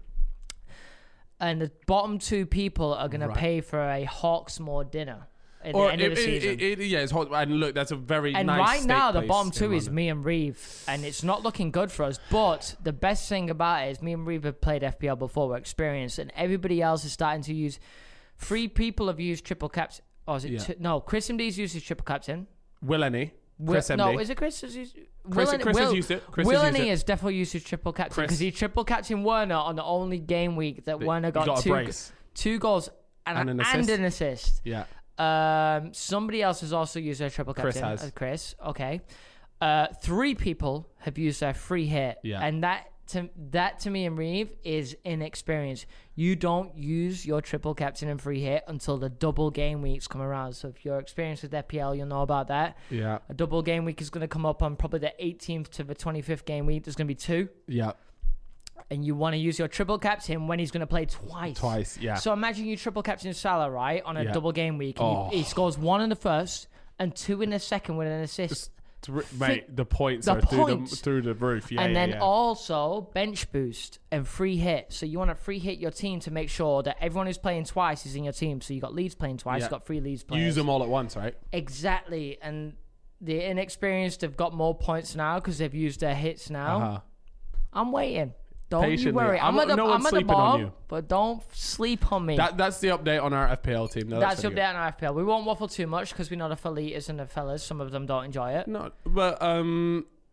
And the bottom two people are going Right. to pay for a Hawksmoor dinner at Or the end it, of the it- season. it- it- yeah, it's hot. And look, that's a very And nice right steak now, the place bottom in two is London. me and Reeve, and it's not looking good for us. But the best thing about it is me and Reeve have played F P L before, we're experienced, and everybody else is starting to use. Three people have used triple captain. Oh, is it Yeah. two? No, Chris M D's used his triple captain. Will any? Will, Chris M D. No, is it Chris? Is he, Chris, Will and- Chris has Will, used it. Chris Will has and used he it. has definitely used his triple captain Chris. because he triple captain Werner on the only game week that Werner He got, got a two, brace. two goals and, And an, an and assist. an assist. Yeah. Um, somebody else has also used their triple Chris captain. has. Uh, Chris, okay. Uh, three people have used their free hit, Yeah. and that to that to me and Reeve is inexperience. You don't use your triple captain and free hit until the double game weeks come around. So if you're experienced with F P L, you'll know about that. Yeah. A double game week is going to come up on probably the eighteenth to the twenty-fifth game week. There's going to be two, Yeah. and you want to use your triple captain when he's going to play twice. Twice. Yeah. So imagine you triple captain Salah, right, on a Yeah. double game week. And Oh. he, he scores one in the first and two in the second with an assist. Just to re- mate, the points the are through the, points. through the roof. Yeah. and yeah, then yeah. also bench boost and free hit. So you want to free hit your team to make sure that everyone who's playing twice is in your team. So you got Leeds playing twice, Yeah. you got three Leeds players. Use them all at once, right? Exactly. And the inexperienced have got more points now because they've used their hits now. Uh-huh. I'm waiting. Don't you Patiently. worry. I'm, I'm- at the, no one's I'm at the sleeping on ball, you. but don't sleep on me. That that's the update on our F P L team. No, That's pretty the update on our F P L. We won't waffle too much because we know the fellas and the fellas. Some of them don't enjoy it. good. No, but um,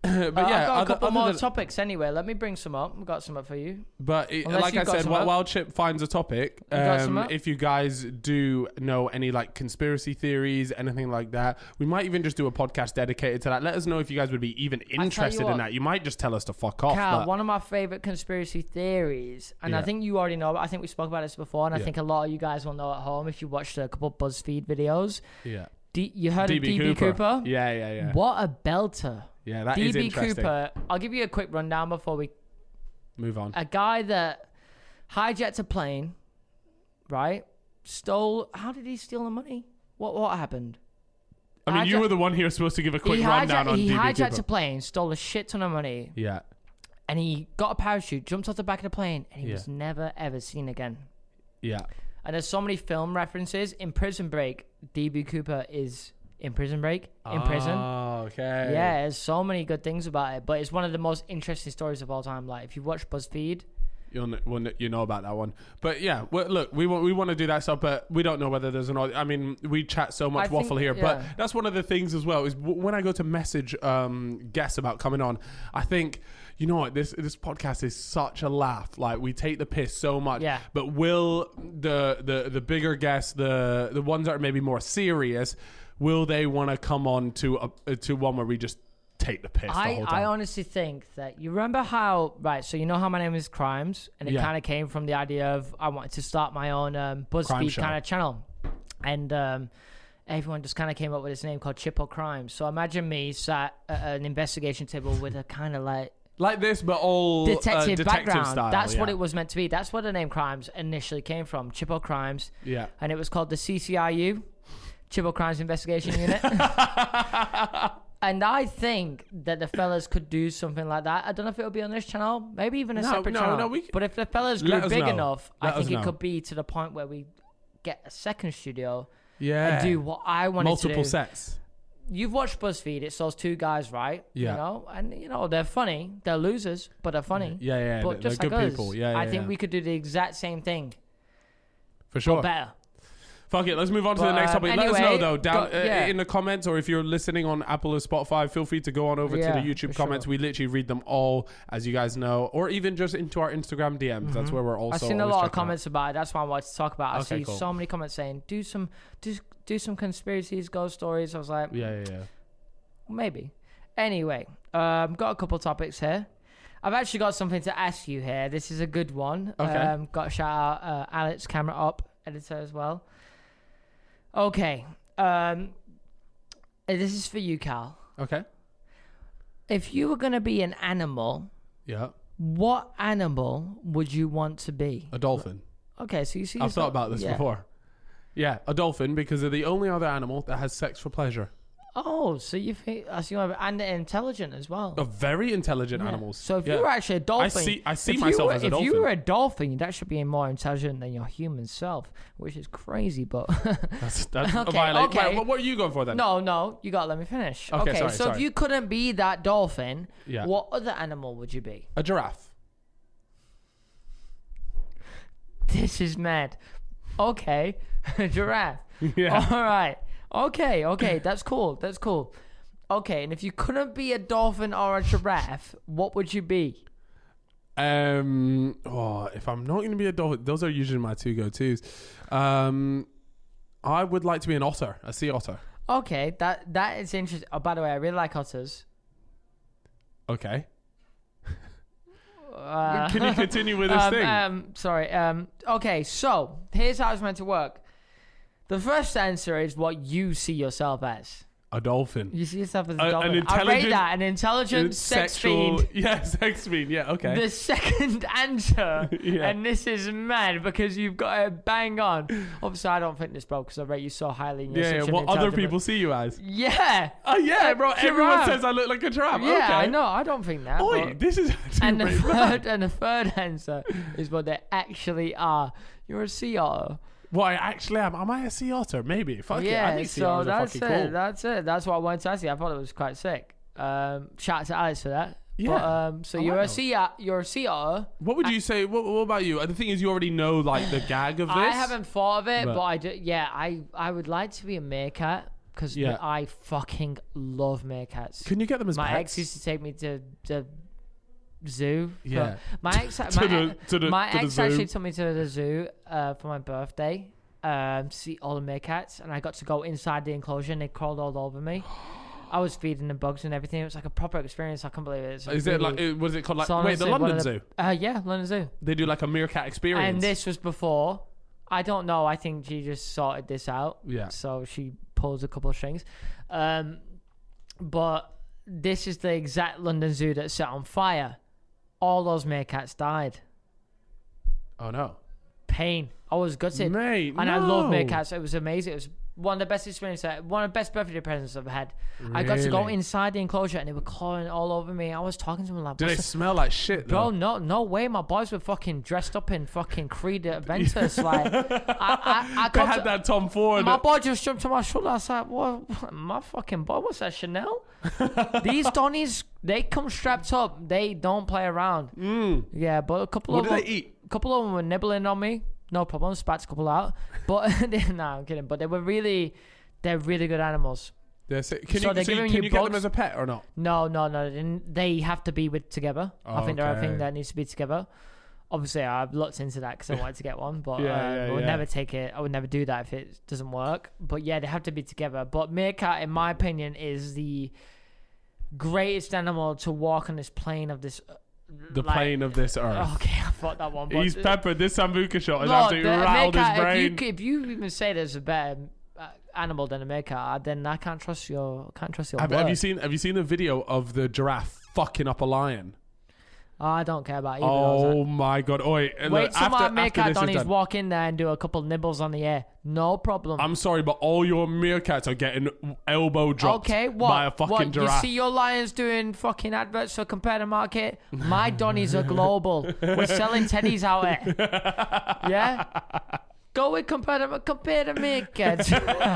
but Uh, yeah, I've got a other, couple other more than- topics anyway. Let me bring some up. I've got some up for you. But it, Unless like you've I got said, some while, up. while Chip finds a topic, You got some um, up? if you guys do know any like conspiracy theories, anything like that, we might even just do a podcast dedicated to that. Let us know if you guys would be even interested in what. that. You might just tell us to fuck off. Cal, but- one of my favorite conspiracy theories, and I Yeah. think you already know, but I think we spoke about this before, and I Yeah. think a lot of you guys will know at home if you watched a couple BuzzFeed videos. yeah. D- you heard D of B D B Cooper? Yeah, yeah, yeah. What a belter. Yeah, that is D B interesting. Cooper, I'll give you a quick rundown before we... Move on. A guy that hijacked a plane, right? Stole... How did he steal the money? What What happened? I mean, you hijack- were the one here supposed to give a quick he rundown hijacked, on he D B hijacked Cooper. a plane, stole a shit ton of money, Yeah, and he got a parachute, jumped off the back of the plane, and he Yeah. was never, ever seen again. yeah. And there's so many film references. In Prison Break, D B Cooper is in Prison Break, in prison. Oh, okay. Yeah, there's so many good things about it. But it's one of the most interesting stories of all time. Like, if you watch BuzzFeed, You'll kn- well, you know about that one. But yeah, well, look, we want we want to do that stuff, but we don't know whether there's an. I mean, we chat so much I think- waffle here, yeah. but that's one of the things as well. Is w- when I go to message um, guests about coming on, I think. You know what? This this podcast is such a laugh. Like, we take the piss so much. Yeah. But will the the the bigger guests, the the ones that are maybe more serious, will they want to come on to a to one where we just take the piss the I, whole time? I honestly think that you remember how, right, so you know how my name is Crimes, and it Yeah. kind of came from the idea of I wanted to start my own um, Crime BuzzFeed show. kind of channel. And um, everyone just kind of came up with this name called Chippo Crimes. So imagine me sat at an investigation table with a kind of like Like this, but all uh, detective, detective background. style. That's what yeah. it was meant to be. That's where the name Crimes initially came from, Chippo Crimes. Yeah. And it was called the C C I U, Chippo Crimes Investigation Unit. And I think that the fellas could do something like that. I don't know if it'll be on this channel, maybe even a No, separate no, channel. no, we- but if the fellas Let grew us big know. enough, Let I think us it know. could be to the point where we get a second studio Yeah. and do what I wanted multiple to do. sets. You've watched BuzzFeed. It's those two guys, right? Yeah. You know, and you know they're funny. They're losers, but they're funny. Yeah, yeah, But they're, just they're like good us, people. Yeah, yeah, I think yeah. we could do the exact same thing, for sure. but better. Fuck it, let's move on to But, the next um, topic. Let us know anyway, though down go- uh, yeah. in the comments, or if you're listening on Apple or Spotify, feel free to go on over Yeah, to the YouTube for comments. sure. We literally read them all, as you guys know, or even just into our Instagram D Ms. That's where we're also. I've seen a always lot of checking out. comments about it. That's why I wanted to talk about it. I Okay, see cool. so many comments saying, do some do, do some conspiracies, ghost stories. I was like, Yeah, yeah, yeah. maybe. Anyway, um, got a couple topics here. I've actually got something to ask you here. This is a good one. Okay. Um, got to shout out uh, Alex, camera up, editor as well. Okay. Um, this is for you, Cal. Okay. If you were going to be an animal, Yeah. what animal would you want to be? A dolphin. Okay, so you see I've yourself- thought about this yeah. before. Yeah, a dolphin because they're the only other animal that has sex for pleasure. Oh, so you think I see, and they're intelligent as well. Of very intelligent Yeah. animals. So if Yeah. you were actually a dolphin, see- I see if you myself were- as a if dolphin. you were a dolphin, that should be more intelligent than your human self, which is crazy. But That's, that's a Okay, violation. okay. What, what are you going for then? no, no, you gotta let me finish. Okay, Okay, sorry, so sorry. if you couldn't be that dolphin, Yeah. what other animal would you be? A giraffe. This is mad. Okay, giraffe. Yeah. All right. Okay, okay, that's cool. That's cool. Okay, and if you couldn't be a dolphin or a giraffe, what would you be? Um. Oh, if I'm not going to be a dolphin, those are usually my two go-tos. Um, I would like to be an otter, a sea otter. Okay, that that is interesting. Oh, by the way, I really like otters. Okay. Uh, Can you continue with this um, thing? Um, sorry. Um, okay, so here's how it's meant to work. The first answer is what you see yourself as. A dolphin. You see yourself as a A- an dolphin. I intelligent- rate that an intelligent sex Sexual- fiend. Yeah, sex fiend. Yeah, okay. The second answer, Yeah. and this is mad because you've got it bang on. Obviously, I don't think this, bro, because I rate you so highly. And you're yeah, yeah, such an what other intelligent- people see you as? Yeah. Oh, yeah, A bro. Everyone giraffe. says I look like a giraffe. Yeah, okay. I know. I don't think that. Oi, but- this is actually and the pretty bad. third and the third answer is what they actually are. You're a sea otter. What I actually am. Am I a sea otter? Maybe. Fuck yeah, it. I think sea so otters are that's fucking it. cool. That's it. That's what I wanted to ask you. I thought it was quite sick. Um, shout out to Alex for that. Yeah, But, um, so I you're like a those. sea. o- You're a sea otter. What would you say? What, what about you? The thing is, you already know like the gag of this. I haven't thought of it, But- but, I do. Yeah, I I would like to be a meerkat. because Yeah. I fucking love meerkats. Can you get them as My pets? ex used to take me to the zoo. for- Yeah. My ex, my, To the- ex- to the- my to the ex zoo. actually took me to the zoo uh, for my birthday um, to see all the meerkats, and I got to go inside the enclosure, and they crawled all over me. I was feeding them bugs and everything. It was like a proper experience. I can't believe it. It's Is really, it like, uh, what is it called? Like, So wait, the honestly, one London of the- Zoo? Uh, yeah, London Zoo. They do like a meerkat experience. And this was before. I don't know. I think she just sorted this out. Yeah. So she pulls a couple of strings. Um, but this is the exact London Zoo that set on fire. All those meerkats died. Oh, no. Pain. I was gutted. Mate, and no. I love meerkats. It was amazing. It was one of the best experiences, one of the best birthday presents I've had. I got to go Really? inside the enclosure and they were clawing all over me. I was talking to them like, Do they "What's the-" smell like shit, Bro, though? no, no way. My boys were fucking dressed up in fucking Creed Adventures. Like, I, I, I They got had to- that Tom Ford. my boy just jumped to my shoulder. I was like, what? My fucking boy, what's that, Chanel? These Donnies, they come strapped up. They don't play around. Mm. Yeah, but a couple What of do them, they eat? a couple of them were nibbling on me. No problem. Spat a couple out. But, nah, I'm kidding. But they were really, they're really good animals. They're si- Can So you, they're so you, giving can you you get them bugs? as a pet or not? No, no, no. They didn't- They have to be with together. I think they're a Okay. thing that needs to be together. Obviously, I've looked into that because I wanted to get one, but Yeah, uh, yeah, I would yeah. never take it. I would never do that if it doesn't work. But yeah, they have to be together. But meerkat, in my opinion, is the greatest animal to walk on this plane of this. uh, The like- plane of this earth. Okay, I thought that one. But He's peppered. This Sambuca shot has No, absolutely the rattled his meerkat, brain. If you, if you even say there's a better uh, animal than a meerkat, then I can't trust your can't trust your Have, word. have you seen Have you seen the video of the giraffe fucking up a lion? Oh, I don't care about either. of those. Oh my god! Oi, Wait look, till my after, after meerkat this is Donnies done, walk in there and do a couple nibbles on the air. No problem. I'm sorry, but all your meerkats are getting elbow dropped Okay, what? by a fucking what? giraffe. You see your lions doing fucking adverts for Compare the Market? My Donnies are global. We're selling teddies out here. Yeah? Go with Compare the, compare the Meerkats.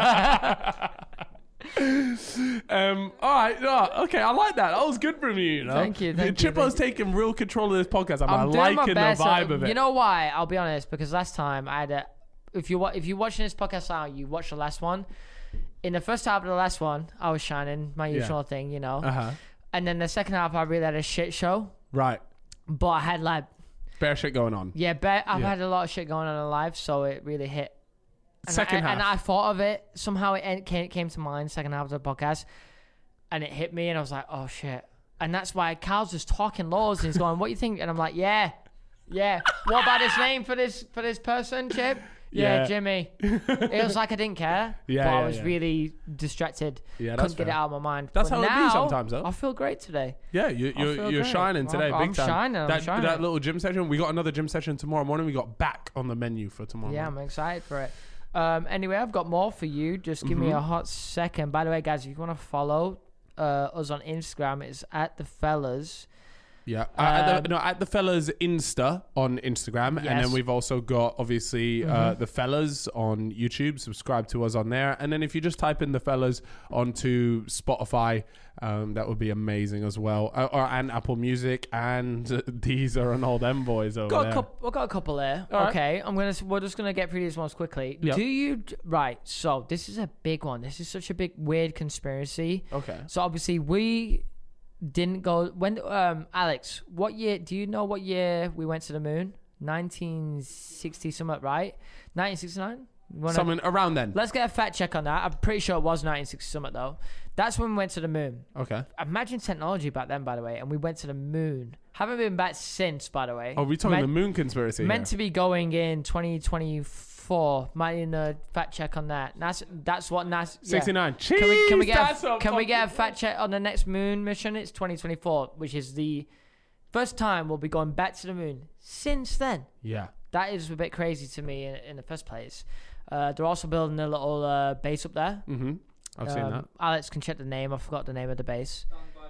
Um, all right, no, okay, I like that. That was good from you. You know, Thank you, thank you, Chippo's thank taking real control of this podcast. I'm, I'm doing liking my the best. vibe uh, of it. You know why? I'll be honest, because last time I had a... If, you, wa- if you're watching this podcast now, you watched the last one. In the first half of the last one, I was shining, my Yeah. usual thing, you know. uh huh. And then the second half, I really had a shit show. Right, But I had like... bear shit going on. Yeah, but I've Yeah. had a lot of shit going on in life, so it really hit. And Second I, half. And I thought of it. Somehow it en- came, came to mind, second half of the podcast. And it hit me, and I was like, oh, shit. And that's why Carl's just talking loads, and he's going, what do you think? And I'm like, yeah, yeah. What about his name for this for this person, Chip? Yeah, Yeah. Jimmy. It was like I didn't care, Yeah, but I yeah, was yeah. really distracted. Yeah, that's Couldn't get it fair. out of my mind. That's But how it be now, sometimes, though. I feel great today. Yeah, you, I you're feel you're great. shining today, I'm- big I'm time. shining, I'm that shining. that little gym session. We got another gym session tomorrow morning. We got back on the menu for tomorrow. Yeah, morning. I'm excited for it. Um, anyway, I've got more for you. Just give Mm-hmm. me a hot second. By the way, guys, if you want to follow uh, us on Instagram, it's at the fellas. Yeah, uh, at Um, the, no, at the fellas Insta on Instagram, and Yes. then we've also got obviously uh, the fellas on YouTube. Subscribe to us on there, and then if you just type in the fellas onto Spotify, um, that would be amazing as well, uh, or and Apple Music, and uh, these are on all them boys over Got there. a couple. We've got a couple there. All right. Okay, I'm gonna. We're just gonna get through these ones quickly. Yep. Do you right? So this is a big one. This is such a big weird conspiracy. Okay, So obviously we didn't go when. Um, Alex, what year? Do you know what year we went to the moon? nineteen sixty something, right? nineteen sixty-nine. something around then. Let's get a fact check on that. I'm pretty sure it was nineteen sixty something though. That's when we went to the moon. Okay. Imagine technology back then, by the way, and we went to the moon. Haven't been back since, by the way. Oh, we talking meant, the moon conspiracy meant here. to be going in twenty twenty-four. Might need a fact check on that. That's that's what NASA. yeah. sixty-nine. Can we can we Jeez, get that's a, a can we get a fucking- fact check on the next moon mission? It's twenty twenty-four, which is the first time we'll be going back to the moon since then. Yeah. That is a bit crazy to me in, in the first place. Uh, they're also building a little uh, base up there. Mm-hmm. I've seen Um, that. Alex can check the name. I forgot the name of the base.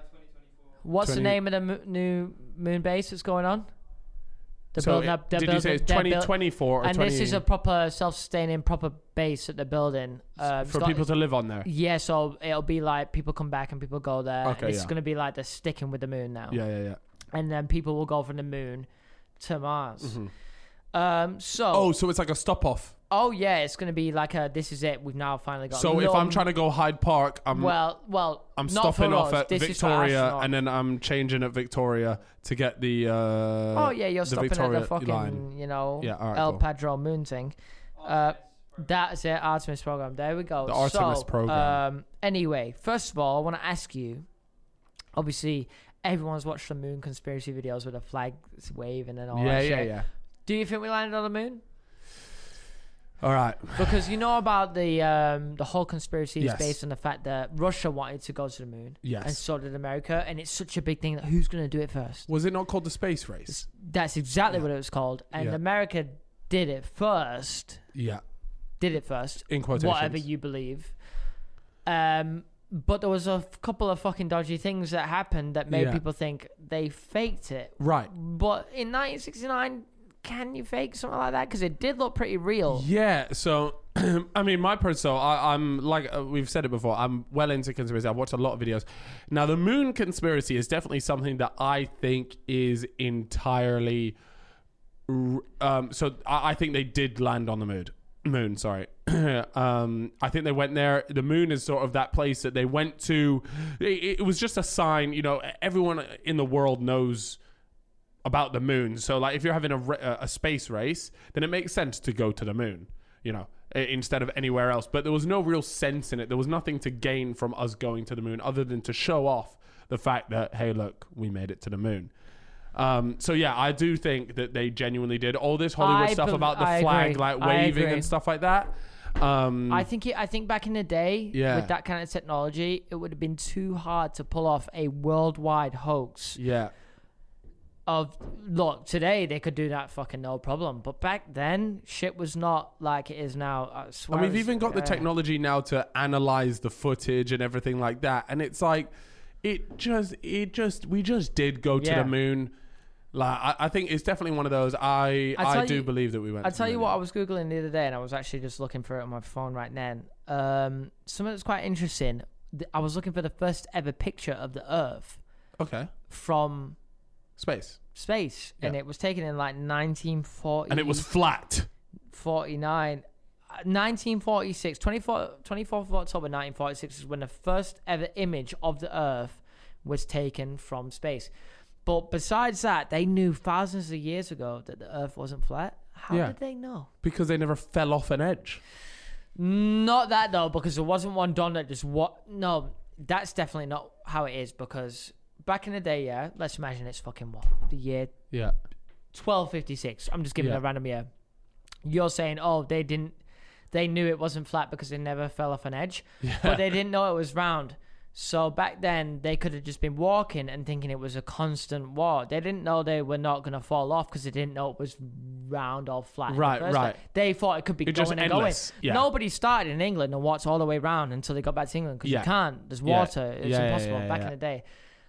What's twenty the name of the mo- new moon base that's going on? They're So building it- up. They're did you say building- it's they're twenty build- twenty-four or And twenty this is a proper self-sustaining proper base that they're building. Uh, it's for got- people to live on there? Yeah, so it'll be like people come back and people go there. Okay, and it's yeah. going to be like they're sticking with the moon now. Yeah, yeah, yeah. And then people will go from the moon to Mars. Mhm. Um, so Oh, so it's like a stop off. oh yeah, it's gonna be like a this is it. We've now finally got. So if I'm long- trying to go Hyde Park, I'm well, well, I'm not stopping for off us. at This is for Victoria, astronauts. and then I'm changing at Victoria to get the. Uh, oh yeah, you're the stopping Victoria at the fucking line. you know Yeah, all right, El cool. Padro moon thing. Uh, that's it, Artemis program. There we go. The Artemis so, program. Um, anyway, first of all, I want to ask you. Obviously, everyone's watched the moon conspiracy videos with the flags waving and all Yeah, that yeah, shit. yeah. Do you think we landed on the moon? All right. Because you know about the um, the whole conspiracy is Yes. based on the fact that Russia wanted to go to the moon, Yes. and so did America, and it's such a big thing that who's going to do it first? Was it not called the space race? That's exactly Yeah. what it was called, and Yeah. America did it first. Yeah. Did it first, In quotations. whatever you believe. Um, but there was a f- couple of fucking dodgy things that happened that made Yeah. people think they faked it. Right. But in nineteen sixty-nine, can you fake something like that? Because it did look pretty real. Yeah. So, I mean, my personal, I, I'm like uh, we've said it before. I'm well into conspiracy. I've watched a lot of videos. Now, the moon conspiracy is definitely something that I think is entirely. r- Um, so, I, I think they did land on the moon. Moon, sorry. um, I think they went there. The moon is sort of that place that they went to. It, it was just a sign. You know, everyone in the world knows about the moon. So like if you're having a, ra- a space race, then it makes sense to go to the moon, you know, i- instead of anywhere else. But there was no real sense in it. There was nothing to gain from us going to the moon other than to show off the fact that, hey, look, we made it to the moon. Um, so yeah, I do think that they genuinely did all this Hollywood I stuff bel- about the I flag agree. like I waving agree. and stuff like that. Um, I think it, I think back in the day, Yeah. with that kind of technology, it would have been too hard to pull off a worldwide hoax. yeah. Of look, today they could do that fucking no problem, but back then shit was not like it is now. I swear And we've it's- even got the uh, technology now to analyze the footage and everything like that. And it's like, it just, it just, we just did go to Yeah. the moon. Like, I, I think it's definitely one of those. I, I I, tell do you- believe that we went. I'll to the tell you moon, what yeah. I was googling the other day, and I was actually just looking for it on my phone right now. Um, something that's quite interesting. th- I was looking for the first ever picture of the Earth Okay. from Space. space, and Yeah. it was taken in like nineteen forty. And it was flat. forty-nine. Uh, nineteen forty-six, twenty-four, twenty-fourth of October nineteen forty-six is when the first ever image of the Earth was taken from space. But besides that, they knew thousands of years ago that the Earth wasn't flat. How Yeah. did they know? Because they never fell off an edge. Not that though, because there wasn't one done that just what. No, that's definitely not how it is. Because back in the day, yeah, let's imagine it's fucking what the year Yeah. twelve fifty-six. I'm just giving Yeah. a random year. You're saying, oh, they didn't, they knew it wasn't flat because they never fell off an edge, Yeah. but they didn't know it was round. So back then, they could have just been walking and thinking it was a constant walk. They didn't know they were not going to fall off because they didn't know it was round or flat. in the Right, first right. place. They thought it could be It's going just and endless. going. Yeah. Nobody started in England and walked all the way round until they got back to England because Yeah. you can't. There's Yeah. water. It's Yeah, yeah, impossible yeah, back yeah. in the day.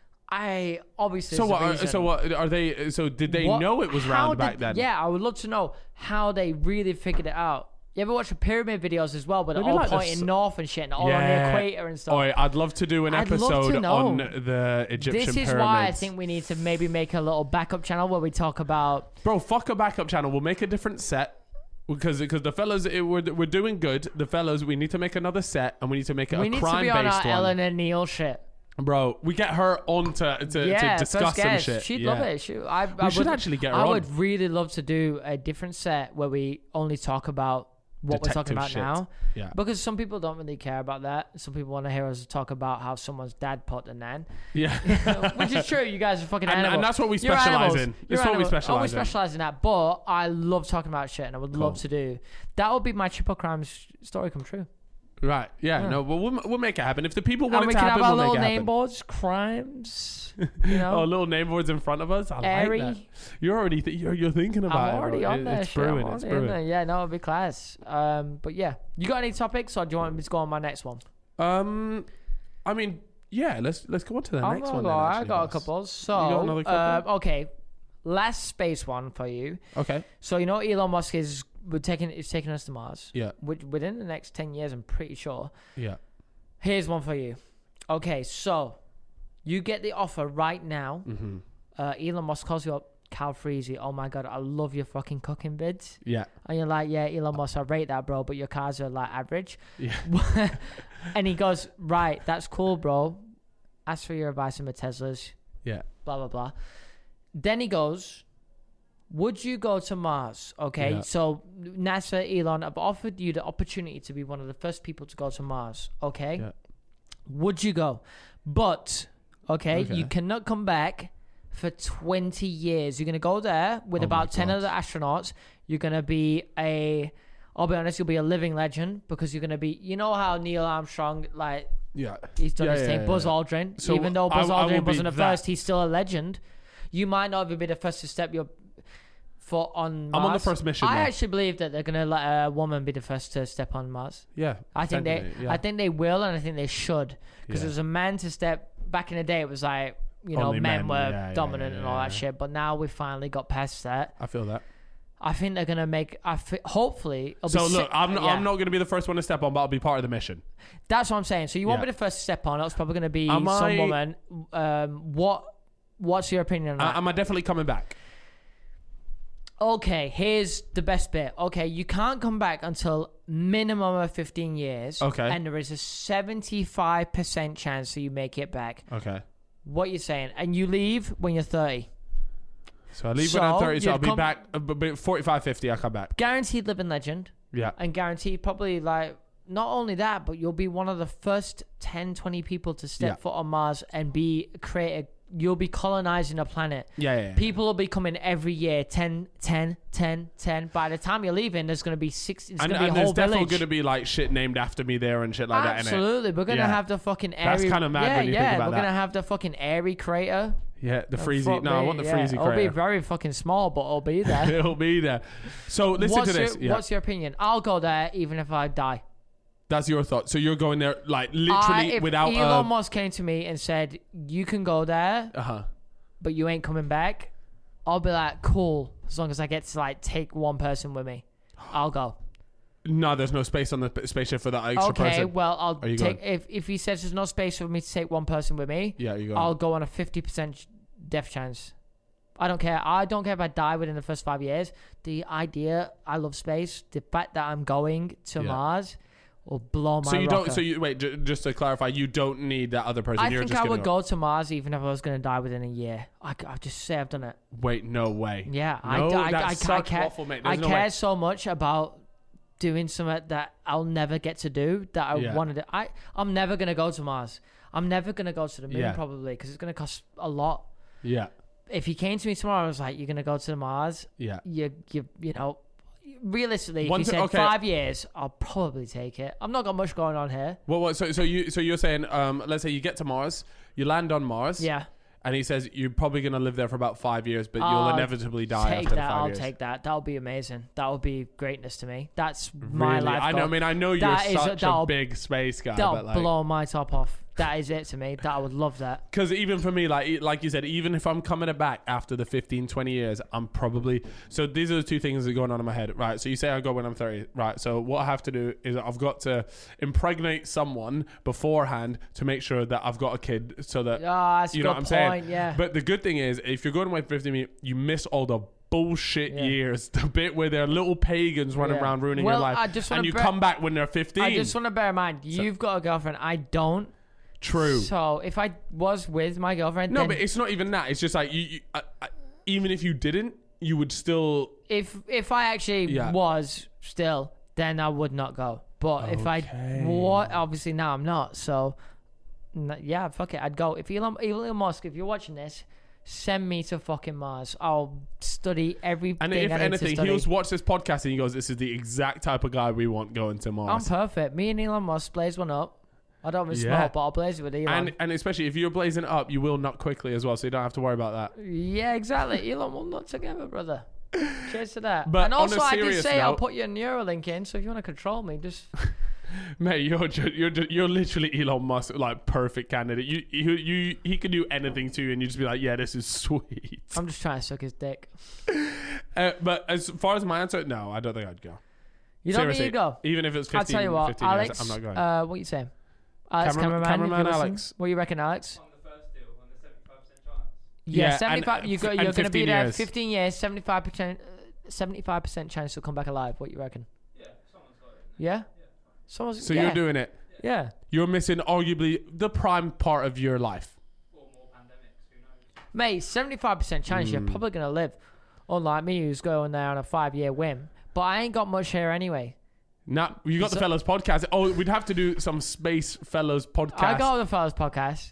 I obviously. So there's a what? Are, reason. so what are they? So did they What- know it was how round back did- then? Yeah, I would love to know how they really figured it out. You ever watch the pyramid videos as well, but they're Maybe all like the pointing s- north and shit, and all on the Yeah. equator and stuff. Oi, I'd love to do an I'd love to episode know. on the Egyptian This is pyramids. why I think we need to maybe make a little backup channel where we talk about. Bro, fuck a backup channel. We'll make a different set because because the fellas it, we're we're doing good. The fellas, we need to make another set and we need to make it We a need to crime be on our based one. Ellen and Neil shit. Bro, we get her on to to, yeah, to discuss first some guest. shit. She'd yeah. love it. She, I, I We should would, actually get her I on. would really love to do a different set where we only talk about what Detective we're talking about shit. now. Yeah. Because some people don't really care about that. Some people want to hear us talk about how someone's dad put the nan. Yeah. Which is true. You guys are fucking And- animals. and that's what we You're specialise animals. in. You're It's what we animals. specialise Oh, we in. specialise in that. But I love talking about shit, and I would love Cool. to do. That would be my triple crime s- story come true. Right. Yeah. Yeah. No. Well, we'll we'll make it happen. If the people want And we it to can happen, have our we'll little make it name happen. boards, crimes. You know, Oh, little name boards in front of us. I airy. like that. You're already th- you're, you're thinking about I'm it. already bro. on It- there. It's shit. I'm brewing. It's already in there. brewing. Yeah, no, it'd be class. Um, but yeah, you got any topics, or do you want me to go on my next one? Um, I mean, yeah. Let's let's go on to the I'm next gonna one. go. Then, I actually, got a boss. couple. So, got another couple? uh, okay, last space one for you. Okay. So you know, Elon Musk is we're taking is taking us to Mars. Yeah. Which within the next ten years, I'm pretty sure. Yeah. Here's one for you. Okay, so you get the offer right now. Mm-hmm. Uh, Elon Musk calls you up, Cal Freezy, oh my God, I love your fucking cooking bids. Yeah. And you're like, yeah, Elon Musk, I rate that, bro, but your cars are like average. Yeah. And he goes, right, that's cool, bro. Ask for your advice on the Teslas. Yeah. Blah, blah, blah. Then he goes, would you go to Mars? Okay, Yeah. so NASA, Elon, have offered you the opportunity to be one of the first people to go to Mars. Okay, Yeah. would you go? But, okay, Okay. you cannot come back for twenty years. You're going to go there with Oh my about ten God. other astronauts. You're going to be a, I'll be honest, you'll be a living legend because you're going to be, you know how Neil Armstrong, like, Yeah. he's done Yeah, his yeah, thing. yeah, Buzz yeah. Aldrin, So even though I- Buzz I will Aldrin be wasn't the that. first, he's still a legend. You might not even be the first to step your foot on Mars. I'm on the first mission I now. actually believe that they're gonna let a woman be the first to step on Mars. Yeah. I think they, definitely, yeah. I think they will, and I think they should, because Yeah. as a man to step back in the day, it was like, you know, Only men, men, were yeah, yeah, dominant yeah, and all yeah, that yeah. shit. But now we finally got past that. I feel that. I think they're gonna make. I fi- hopefully. It'll So be look, sick- I'm not, yeah. I'm not going to be the first one to step on, but I'll be part of the mission. That's what I'm saying. So you won't Yeah. be the first to step on. It's probably gonna be Am some I- woman. Um, what? What's your opinion on that? Uh, am I definitely coming back? Okay, here's the best bit. Okay, you can't come back until minimum of fifteen years. Okay. And there is a seventy-five percent chance that you make it back. Okay. What you saying? And you leave when you're thirty. So I leave So, when I'm thirty, so you'd I'll be come- back uh, b- b- forty-five, fifty, I'll come back. Guaranteed living legend. Yeah. And guaranteed probably like, not only that, but you'll be one of the first ten, twenty people to step Yeah. foot on Mars and be create a, you'll be colonizing a planet. Yeah, yeah, yeah. People will be coming every year, ten, ten, ten, ten. By the time you're leaving, there's going to be six, it's And, going to be and a there's whole definitely village. going to be like shit named after me there and shit like that, innit? Absolutely. We're going to Yeah. have the fucking airy... That's kinda mad yeah, when you yeah, think about we're that. going to have the fucking airy crater. Yeah, the Uh, freezy. fuck No, I me, want the yeah. freezy It'll be crater. very fucking small, but it'll be there. It'll be there. So listen what's to this. Your, yeah. What's your opinion? I'll go there even if I die. That's your thought. So you're going there like I, literally if without Elon a... Musk came to me and said, you can go there, Uh-huh. but you ain't coming back, I'll be like, cool. As long as I get to like take one person with me, I'll go. No, there's no space on the p- spaceship for that extra Okay, person. well, I'll Are you take... going? If, if he says there's no space for me to take one person with me, Yeah, you go. I'll go on a fifty percent death chance. I don't care. I don't care if I die within the first five years. The idea, I love space. The fact that I'm going to Yeah. Mars will blow my So you don't. rocker. So you wait. J- just to clarify, you don't need that other person. I You're think just I gonna would go to Mars even if I was going to die within a year. I, I just say I've done it. Wait, no way. Yeah, No, I, I, that's I, I, such care, waffle, mate. I There's no care way. so much about doing something that I'll never get to do that I Yeah. wanted to. I, I'm never going to go to Mars. I'm never going to go to the moon Yeah. probably because it's going to cost a lot. Yeah, If he came to me tomorrow and was like, you're going to go to Mars, yeah. you, you, you know, realistically, if One you ti- said okay. five years, I'll probably take it. I've not got much going on here. Well, what, so so you so you're saying, um, let's say you get to Mars, you land on Mars, Yeah. and he says you're probably gonna live there for about five years, but you'll I'll inevitably die Take after the that. five I'll years. take that. That'll be amazing. That would be greatness to me. That's my Really? life I know. goal. I mean, I know you're That is a- such a that'll- big space guy, That'll but like, blow my top off. That is it to me. That I would love that. because even for me, like e- like you said, even if I'm coming back after the fifteen, twenty years, I'm probably... So these are the two things that are going on in my head, right? So you say I go when I'm thirty, right? So what I have to do is I've got to impregnate someone beforehand to make sure that I've got a kid so that... Ah, that's a you know good what I'm point. saying? Yeah. But the good thing is, if you're going away for fifty, you miss all the bullshit Yeah. years. The bit where they're little pagans running Yeah. around ruining Well, your life. I just wanna and you bre- come back when they're fifteen. I just want to bear in mind, you've got a girlfriend. I don't. True. So if I was with my girlfriend, No, then but it's not even that. It's just like you, you I, I, even if you didn't, you would still. if if I actually Yeah. was still, then I would not go. But if I Okay. what, obviously now I'm not. So n- yeah, fuck it, I'd go. If Elon, Elon Musk, if you're watching this, send me to fucking Mars. I'll study everything. And I if need to anything, study. he'll watch this podcast and he goes, "This is the exact type of guy we want going to I'm Mars." perfect. Me and Elon Musk blaze one up. I don't even Yeah. smoke, but I'll blaze it with Elon. and and especially if you're blazing it up, you will nut quickly as well, so you don't have to worry about that. yeah, exactly. Elon will not together, brother. Cheers to that. But and on also, a I did serious say I'll note- put your Neuralink in, so if you want to control me, just Mate, you're ju- you're ju- you're literally Elon Musk, like perfect candidate. You you you he could do anything to you, and you just be like, "Yeah, this is sweet." I'm just trying to suck his dick. Uh, but as far as my answer, no, I don't think I'd go. You don't Seriously, need to go. Even if it's I'll fifteen, tell you what, fifteen Alex. years, I'm not going. Uh, what you saying? Alex, Cameraman- cameraman, if cameraman you're listening. Alex. What do you reckon, Alex? On the first deal, on the seventy-five percent chance. Yeah, Yeah, seventy-five. and- You go, and you're going to be fifteen there years. fifteen years, seventy-five percent, seventy-five percent chance to come back alive. What you reckon? Yeah, someone's got it. Yeah. Someone's. So yeah. you're doing it. Yeah. You're missing arguably the prime part of your life. Or more pandemics, who knows? Mate, seventy-five percent chance you're Mm. probably going to live. Unlike me, who's going there on a five-year whim. But I ain't got much here anyway. Now you got the So- fellas podcast. Oh, we'd have to do some space fellas podcast. I got on the fellas podcast.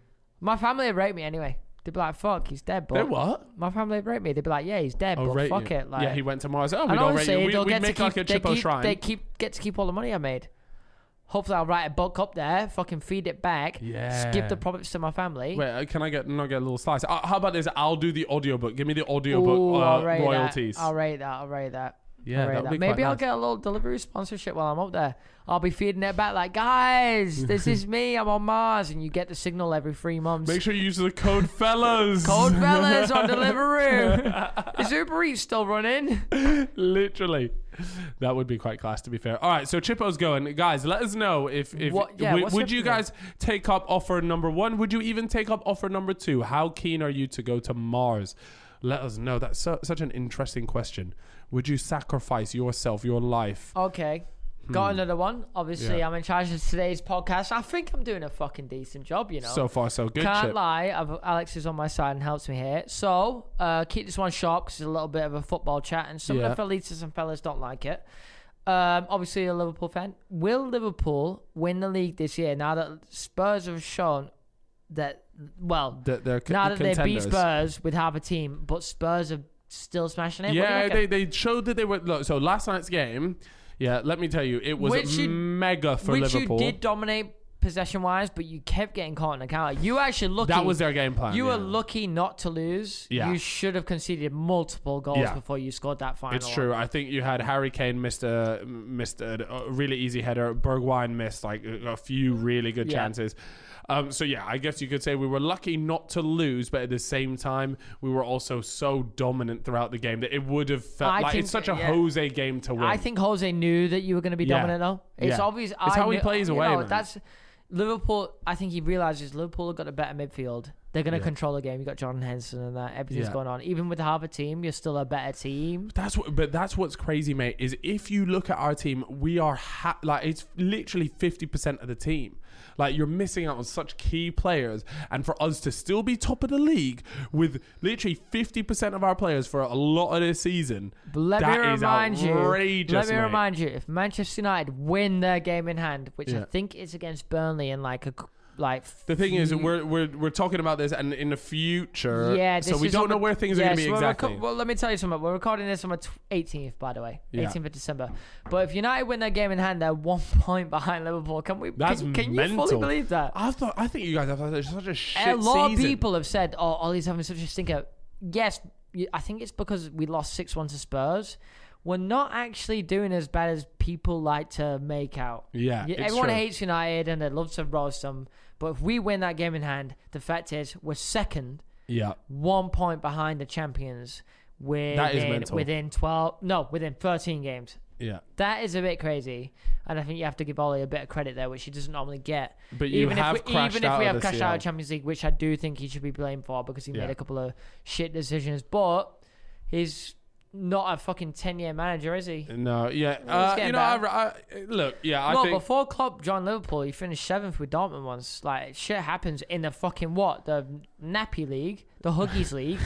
My family would rate me anyway. They'd be like, "Fuck, he's dead." But They what? my family would rate me. They'd be like, "Yeah, he's dead, Oh, but rate fuck you. it." Like, yeah, he went to Mars. Oh, and we'd all rate honestly, you. We, they'll we'd get make to like keep. a They Chippo keep, shrine. they keep get to keep all the money I made. Hopefully, I'll write a book up there. Fucking feed it back. Yeah. Give the profits to my family. Wait, uh, can I get not get a little slice? Uh, how about this? I'll do the audiobook. Give me the audiobook Ooh, uh, I'll rate royalties. That. I'll rate that. I'll rate that. Yeah, I'll rate that would that. be Maybe quite I'll nice. get a little delivery sponsorship while I'm up there. I'll be feeding it back like, guys, this is me. I'm on Mars, and you get the signal every three months. Make sure you use the code fellas. Cold fellas on Deliveroo. Is Uber Eats still running? Literally. That would be quite class, to be fair. All right, so Chippo's going. Guys, let us know if, if What- yeah, w- what's would your you opinion? guys take up offer number one? Would you even take up offer number two? How keen are you to go to Mars? Let us know. That's so, such an interesting question. Would you sacrifice yourself, your life? Okay. Got another one. Obviously, Hmm. Yeah. I'm in charge of today's podcast. I think I'm doing a fucking decent job, you know. So far, so good. Can't Chip. lie. I've, Alex is on my side and helps me here. So, uh, keep this one short because it's a little bit of a football chat, and some Yeah. of the fellitas and fellas don't like it. Um, obviously, a Liverpool fan. Will Liverpool win the league this year now that Spurs have shown that, well, That they're c- now that they beat contenders. Spurs with half a team, but Spurs are still smashing it? What do you Yeah, reckon? they, they showed that they were. Look, so last night's game, yeah, let me tell you, it was Which you- mega for Which Liverpool. you did dominate possession-wise, but you kept getting caught in the counter. You actually lucky. That was their game plan. You yeah. were lucky not to lose. Yeah. You should have conceded multiple goals Yeah. before you scored that final. It's true. I think you had Harry Kane missed a missed a, a really easy header. Bergwijn missed like a, a few really good Yeah. chances. Um, so yeah, I guess you could say we were lucky not to lose, but at the same time, we were also so dominant throughout the game that it would have felt I like think- it's such a yeah. Jose game to win. I think Jose knew that you were going to be Yeah. dominant, though. It's Yeah. obvious. It's I how he knew- plays you away, know, man. That's Liverpool. I think he realizes Liverpool have got a better midfield. They're going to Yeah. control the game. You got Jordan Henderson and that. Everything's Yeah. going on. Even with half a team, you're still a better team. That's what, but that's what's crazy, mate. Is if you look at our team, we are ha- like it's literally fifty percent of the team. Like you're missing out on such key players, and for us to still be top of the league with literally fifty percent of our players for a lot of this season, But let that me is remind you. outrageous, Let me mate. remind you. If Manchester United win their game in hand, which I Yeah. think is against Burnley in like a c- like. The thing is, few- we're we're we're talking about this, and in the future, Yeah, so this we is don't on know the- where things yeah, are going to so be we're exactly. reco- well, let me tell you something. We're recording this on the eighteenth, by the way, Yeah. eighteenth of December. But if United win their game in hand, they're one point behind Liverpool. Can we? That's can, can you mental. fully believe that? I thought I think you guys have had such a shit A lot season. of people have said, "Oh, Ollie's having such a stinker." Yes, you- I think it's because we lost six one to Spurs. We're not actually doing as bad as people like to make out. Yeah, Yeah, it's everyone true. hates United and they love to roast them. But if we win that game in hand, the fact is we're second, Yeah, one point behind the champions within, That is mental. within twelve, no, within thirteen games. yeah. That is a bit crazy. And I think you have to give Ollie a bit of credit there, which he doesn't normally get. But you even have if we, crashed even if out we of have the crashed C L. out of Champions League, which I do think he should be blamed for because he Yeah. made a couple of shit decisions. But he's not a fucking ten-year manager, is he? No, yeah. It's Uh, getting you know, I, better. I, look, yeah, I Well, think before Klopp joined Liverpool, he finished seventh with Dortmund once. Like, shit happens in the fucking what? The Nappy League? The Huggies League?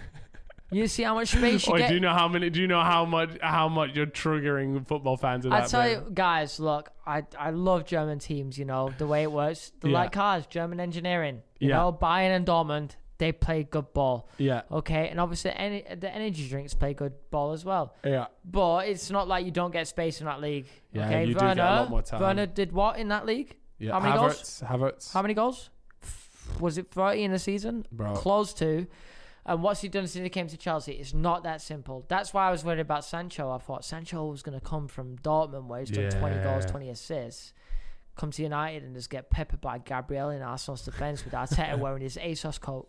You see how much space you Oi, get? do you know how many? Do you know how much? How much you're triggering football fans? With I that, tell man? you, guys, look, I I love German teams. You know the way it works. They're Yeah. like cars, German engineering. You Yeah. know, Bayern and Dortmund, they play good ball. Yeah, Okay, and obviously any the energy drinks play good ball as well. yeah. But it's not like you don't get space in that league. Yeah, okay, you do Werner, get a lot more time. Werner did what in that league? Yeah, How many goals? Havertz, Havertz, How many goals? Was it thirty in a season? bro. Close to. And what's he done since he came to Chelsea? It's not that simple. That's why I was worried about Sancho. I thought Sancho was going to come from Dortmund where he's done twenty goals, Yeah. twenty assists. Come to United and just get peppered by Gabriel in Arsenal's defence with Arteta wearing his ASOS coat.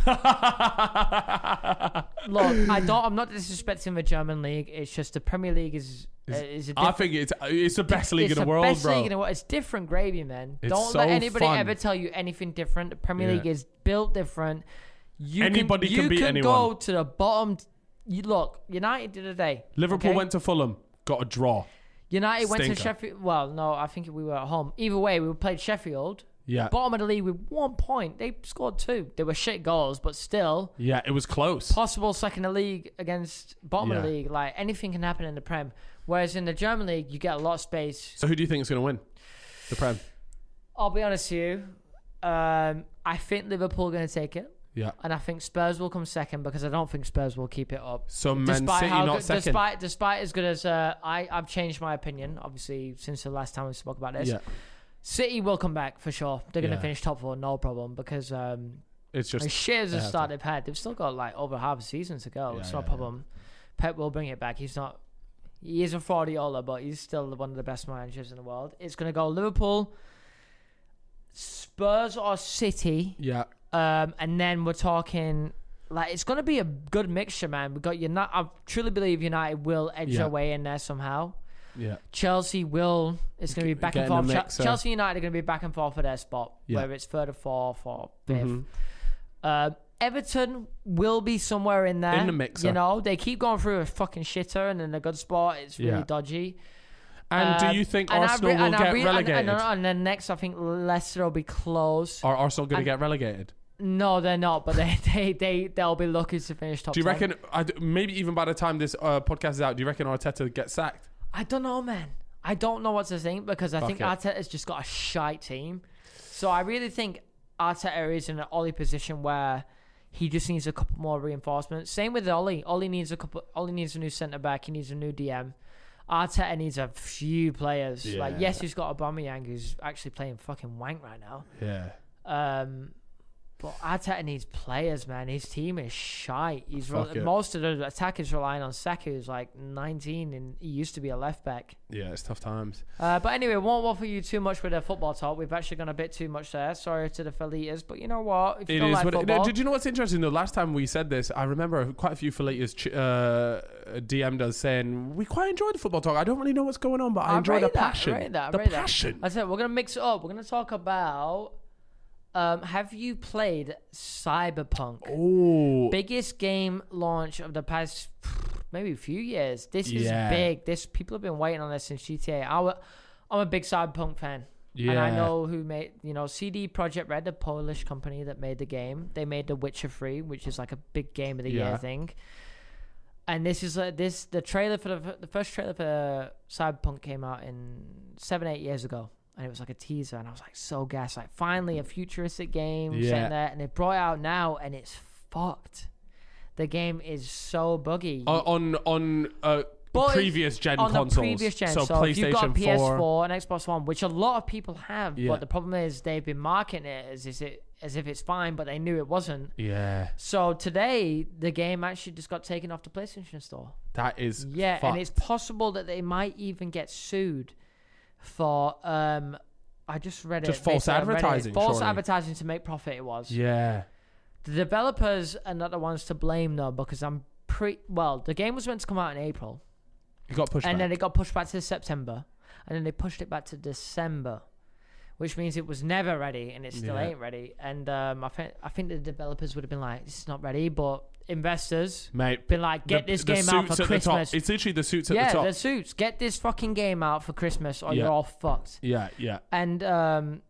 Look, I don't, I'm not disrespecting the German league. It's just the Premier League is uh, is a I different... think it's it's the best league it's in the world, best bro. league in the world. It's different gravy, man. It's Don't so let anybody fun. ever tell you anything different. The Premier Yeah. League is built different. You Anybody can, can you beat can anyone. go to the bottom. You look, United did a day. Liverpool okay? went to Fulham, got a draw. United went to Stinker. Sheffield. Well, no, I think we were at home. Either way, we played Sheffield. Yeah. Bottom of the league with one point. They scored two. They were shit goals, but still Yeah, it was close. possible second in the league against bottom of the Yeah. league. Like anything can happen in the Prem. Whereas in the German league, you get a lot of space. So who do you think is going to win the Prem? I'll be honest with you. Um, I think Liverpool are going to take it. Yeah. And I think Spurs will come second because I don't think Spurs will keep it up. So Man Despite City how not good, second. despite despite as good as uh, I, I've changed my opinion, obviously since the last time we spoke about this. Yeah. City will come back for sure. They're going to Yeah. finish top four, no problem, because um, It's just as shit as they the have start to. they've had, they've still got like over half a season to go. Yeah, it's yeah, no yeah. problem. Pep will bring it back. He's not. He is a fraudiola, but he's still one of the best managers in the world. It's going to go Liverpool, Spurs or City. yeah. Um, and then we're talking like it's going to be a good mixture, man. We got United. I truly believe United will edge Yeah. their way in there somehow. Yeah. Chelsea will. It's going to be back Get and in the forth. mix, Che- uh, Chelsea United are going to be back and forth for their spot, Yeah. whether it's third or fourth or fifth. Mhm. Uh, Everton will be somewhere in there. In the mixer. You know, they keep going through a fucking shitter, and in a good spot, it's really Yeah. dodgy. And Um, do you think and I Arsenal re- will and I get re- and- relegated? And, and then next, I think Leicester will be close. Are Arsenal going to and- get relegated? No, they're not, but they they they they'll be lucky to finish top. Do you ten. reckon, I d- maybe even by the time this uh, podcast is out, do you reckon Arteta gets sacked? I don't know, man. I don't know what to think because I Fuck think it. Arteta's just got a shite team. So I really think Arteta is in an Ollie position where he just needs a couple more reinforcements. Same with Ollie. Ollie needs a couple. Ollie needs a new centre back. He needs a new D M. Arteta needs a few players. Yeah. Like yes, he's got Aubameyang who's actually playing fucking wank right now. Yeah. Um, but Arteta needs players, man. His team is shite. He's re- Fuck it. most of the attack is relying on Saka, who's like nineteen, and he used to be a left back. Yeah, it's tough times. Uh, but anyway, won't waffle you too much with the football talk. We've actually gone a bit too much there. Sorry to the Felitas, but you know what? If you It don't is. like But football, did you know what's interesting? The last time we said this, I remember quite a few Felitas ch- uh, D M'd us saying, we quite enjoy the football talk. I don't really know what's going on, but I, I enjoy rate the that, I passion. rate that, I the rate that. passion. I said we're gonna mix it up. We're gonna talk about. Um, have you played Cyberpunk? Oh. Biggest game launch of the past maybe a few years. This Yeah. is big. This people have been waiting on this since G T A. I, I'm a big Cyberpunk fan. Yeah. And I know who made, you know, C D Projekt Red, the Polish company that made the game. They made The Witcher three, which is like a big game of the Yeah. year thing. And this is uh, this the trailer for the the first trailer for Cyberpunk came out in seven eight years ago, and it was like a teaser, and I was like so gassed, like finally a futuristic game Yeah. set in there, and they brought it out now, and it's fucked. The game is so buggy. Uh, on on uh, But previous gen on consoles. the previous gen, so, so, if you've got PlayStation P S four. four and Xbox One, which a lot of people have, Yeah. but the problem is they've been marketing it as is it as if it's fine, but they knew it wasn't. Yeah. So today, the game actually just got taken off the PlayStation Store. That is. Yeah, fucked. and it's possible that they might even get sued for. Um, I just read it. Just false basically on Reddit. advertising, False surely. advertising to make profit. It was. Yeah. The developers are not the ones to blame though, because I'm pre. Well, the game was meant to come out in April. It got pushed and back. then it got pushed back to September, and then they pushed it back to December, which means it was never ready, and it still Yeah. ain't ready. And um, I think I think the developers would have been like, "This is not ready," but investors Mate, been like, "Get the- this the game out suits for at the top. Christmas." It's literally the suits at Yeah, the top. the suits. Get this fucking game out for Christmas, or Yeah. you're all fucked. Yeah, yeah. And um,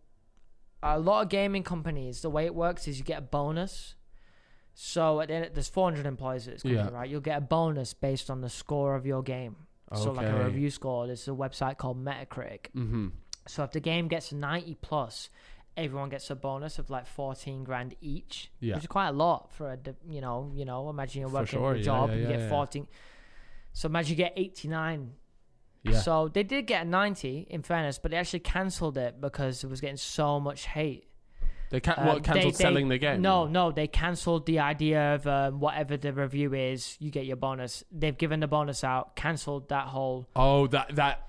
a lot of gaming companies, the way it works is you get a bonus. So at the end, there's four hundred employees at this company, Yeah. right? You'll get a bonus based on the score of your game. So like a Okay. review score. There's a website called Metacritic. Mm-hmm. So if the game gets ninety plus, everyone gets a bonus of like fourteen grand each, Yeah. which is quite a lot for a de- you know you know imagine you're For working sure, a yeah, job yeah, and you yeah, get yeah. fourteen. So imagine you get eighty-nine. Yeah. So they did get a ninety in fairness, but they actually cancelled it because it was getting so much hate. They can- Um, what, cancelled they- they- selling the game? No, no, they cancelled the idea of um, whatever the review is, you get your bonus. They've given the bonus out, cancelled that whole. Oh, that that uh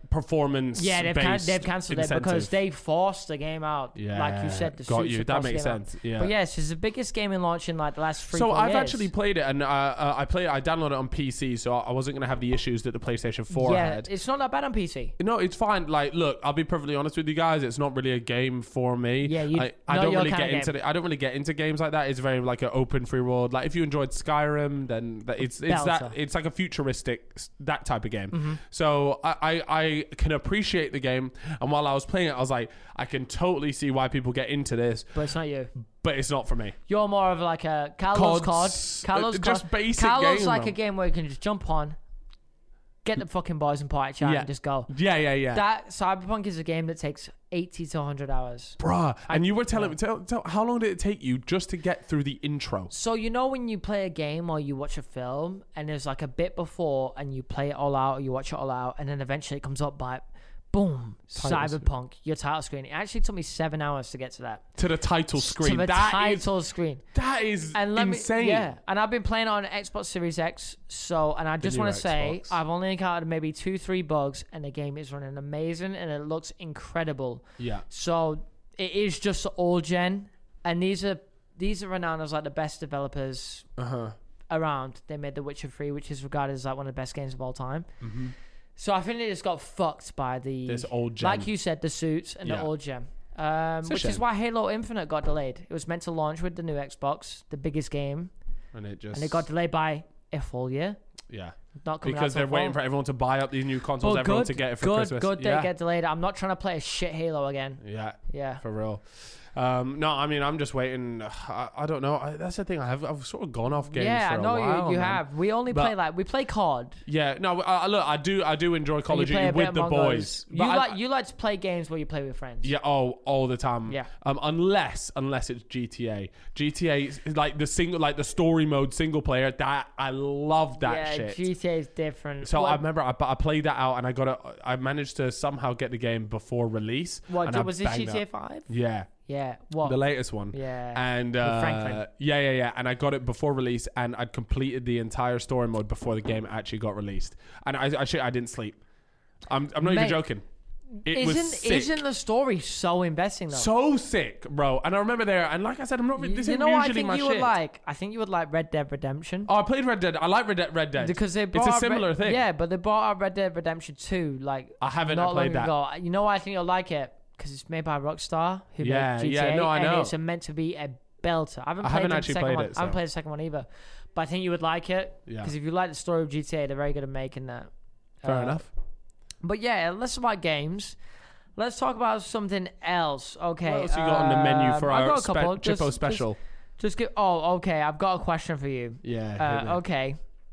performance. Yeah, they've, can- based they've cancelled it because they forced the game out. Yeah, Like you said, the got suits you. have That forced the makes game out. sense. Yeah. But yes, it's the biggest gaming launch in like the last three. So four I've years. actually played it, and uh, uh, I played. I downloaded it on P C, so I wasn't gonna have the issues that the PlayStation four yeah, had. it's not that bad on P C. No, it's fine. Like, look, I'll be perfectly honest with you guys. It's not really a game for me. Yeah, you- I, I not don't your really kind get of into. game. The, I don't really get into games like that. It's very like an open free world. Like, if you enjoyed Skyrim, then that- it's it's that Belter. it's like a futuristic s- that type of game. Mm-hmm. So I, I I can appreciate the game, and while I was playing it, I was like, I can totally see why people get into this, But it's not you. but it's not for me. You're more of like a Carlos card. Cods, Carlos uh, card. just basic Carlos game, like bro. a game where you can just jump on, get the fucking boys and party chat Yeah. and just go. Yeah, yeah, yeah. That Cyberpunk is a game that takes eighty to one hundred hours. Bruh, and you were telling yeah. me, tell, tell, how long did it take you just to get through the intro? So you know when you play a game or you watch a film and there's like a bit before and you play it all out or you watch it all out and then eventually it comes up by boom, Title screen. Cyberpunk, your title screen. It actually took me seven hours to get to that. To the title screen. To the That is- title screen. that is And let insane. me, yeah. And I've been playing it on Xbox Series X. So, and I just new want to say, Xbox. I've only encountered maybe two, three bugs, and the game is running amazing, and it looks incredible. Yeah. So it is just old gen, and these are these are renowned as like the best developers Uh huh. around. They made The Witcher three, which is regarded as like one of the best games of all time. Mm-hmm. So I think they just got fucked by the This old gen. like you said, the suits and Yeah. the old gen. Um, It's a which is shame. why Halo Infinite got delayed. It was meant to launch with the new Xbox, the biggest game, And it just. and it got delayed by a full year. Yeah. Not coming Because out they're till waiting fall. for everyone to buy up these new consoles, But everyone good, to get it for good, Christmas. good. yeah. They get delayed. I'm not trying to play a shit Halo again. Yeah. Yeah. For real. Um, no, I mean, I'm just waiting. I, I don't know. I, that's the thing. I have, I've sort of gone off games Yeah, for I a know while, you. You man. have. We only But- play like we play C O D. Yeah. No, I, I- look, I do I do enjoy Call and of you play Duty a bit with the Among boys. Us. But You I- like you like to play games where you play with friends. Yeah, oh, all the time. Yeah. Um, unless unless it's G T A. G T A is like the single, like the story mode single player. That I love that yeah, shit. G T A is different. so what, I remember I, I played that out and I got it. I managed to somehow get the game before release. what and I was it? banged G T A out- five? Yeah, Yeah. What? the latest one. yeah. And With uh, Franklin. yeah, yeah, yeah. And I got it before release, and I'd completed the entire story mode before the game actually got released. And I, I, shit, I didn't sleep. I'm, I'm not Mate, even joking. It was isn't sick. isn't the story so investing though? So sick, bro. And I remember there, and like I said, I'm not. you, This you isn't know what I usually think my you shit. would like? I think you would like Red Dead Redemption. Oh, I played Red Dead. I like Red Dead. Red Dead. Because they brought it's a out similar Red, thing. Yeah, but they brought out Red Dead Redemption two like I haven't not played long that. ago. You know why I think you'll like it? Because it's made by Rockstar, who Yeah, made G T A, yeah, no, I and know. it's a meant to be a belter. I haven't I played haven't the actually second played one. it, I haven't so- played the second one either, but I think you would like it Yeah. because if you like the story of G T A, they're very good at making that. Fair Uh, enough. But yeah, less about games. Let's talk about something else. Okay. What else you got on the menu for um, I've our got a spe- couple. Chippo Just- just- special? Just get. Oh, okay. I've got a question for you. Yeah. hit me. Uh, okay.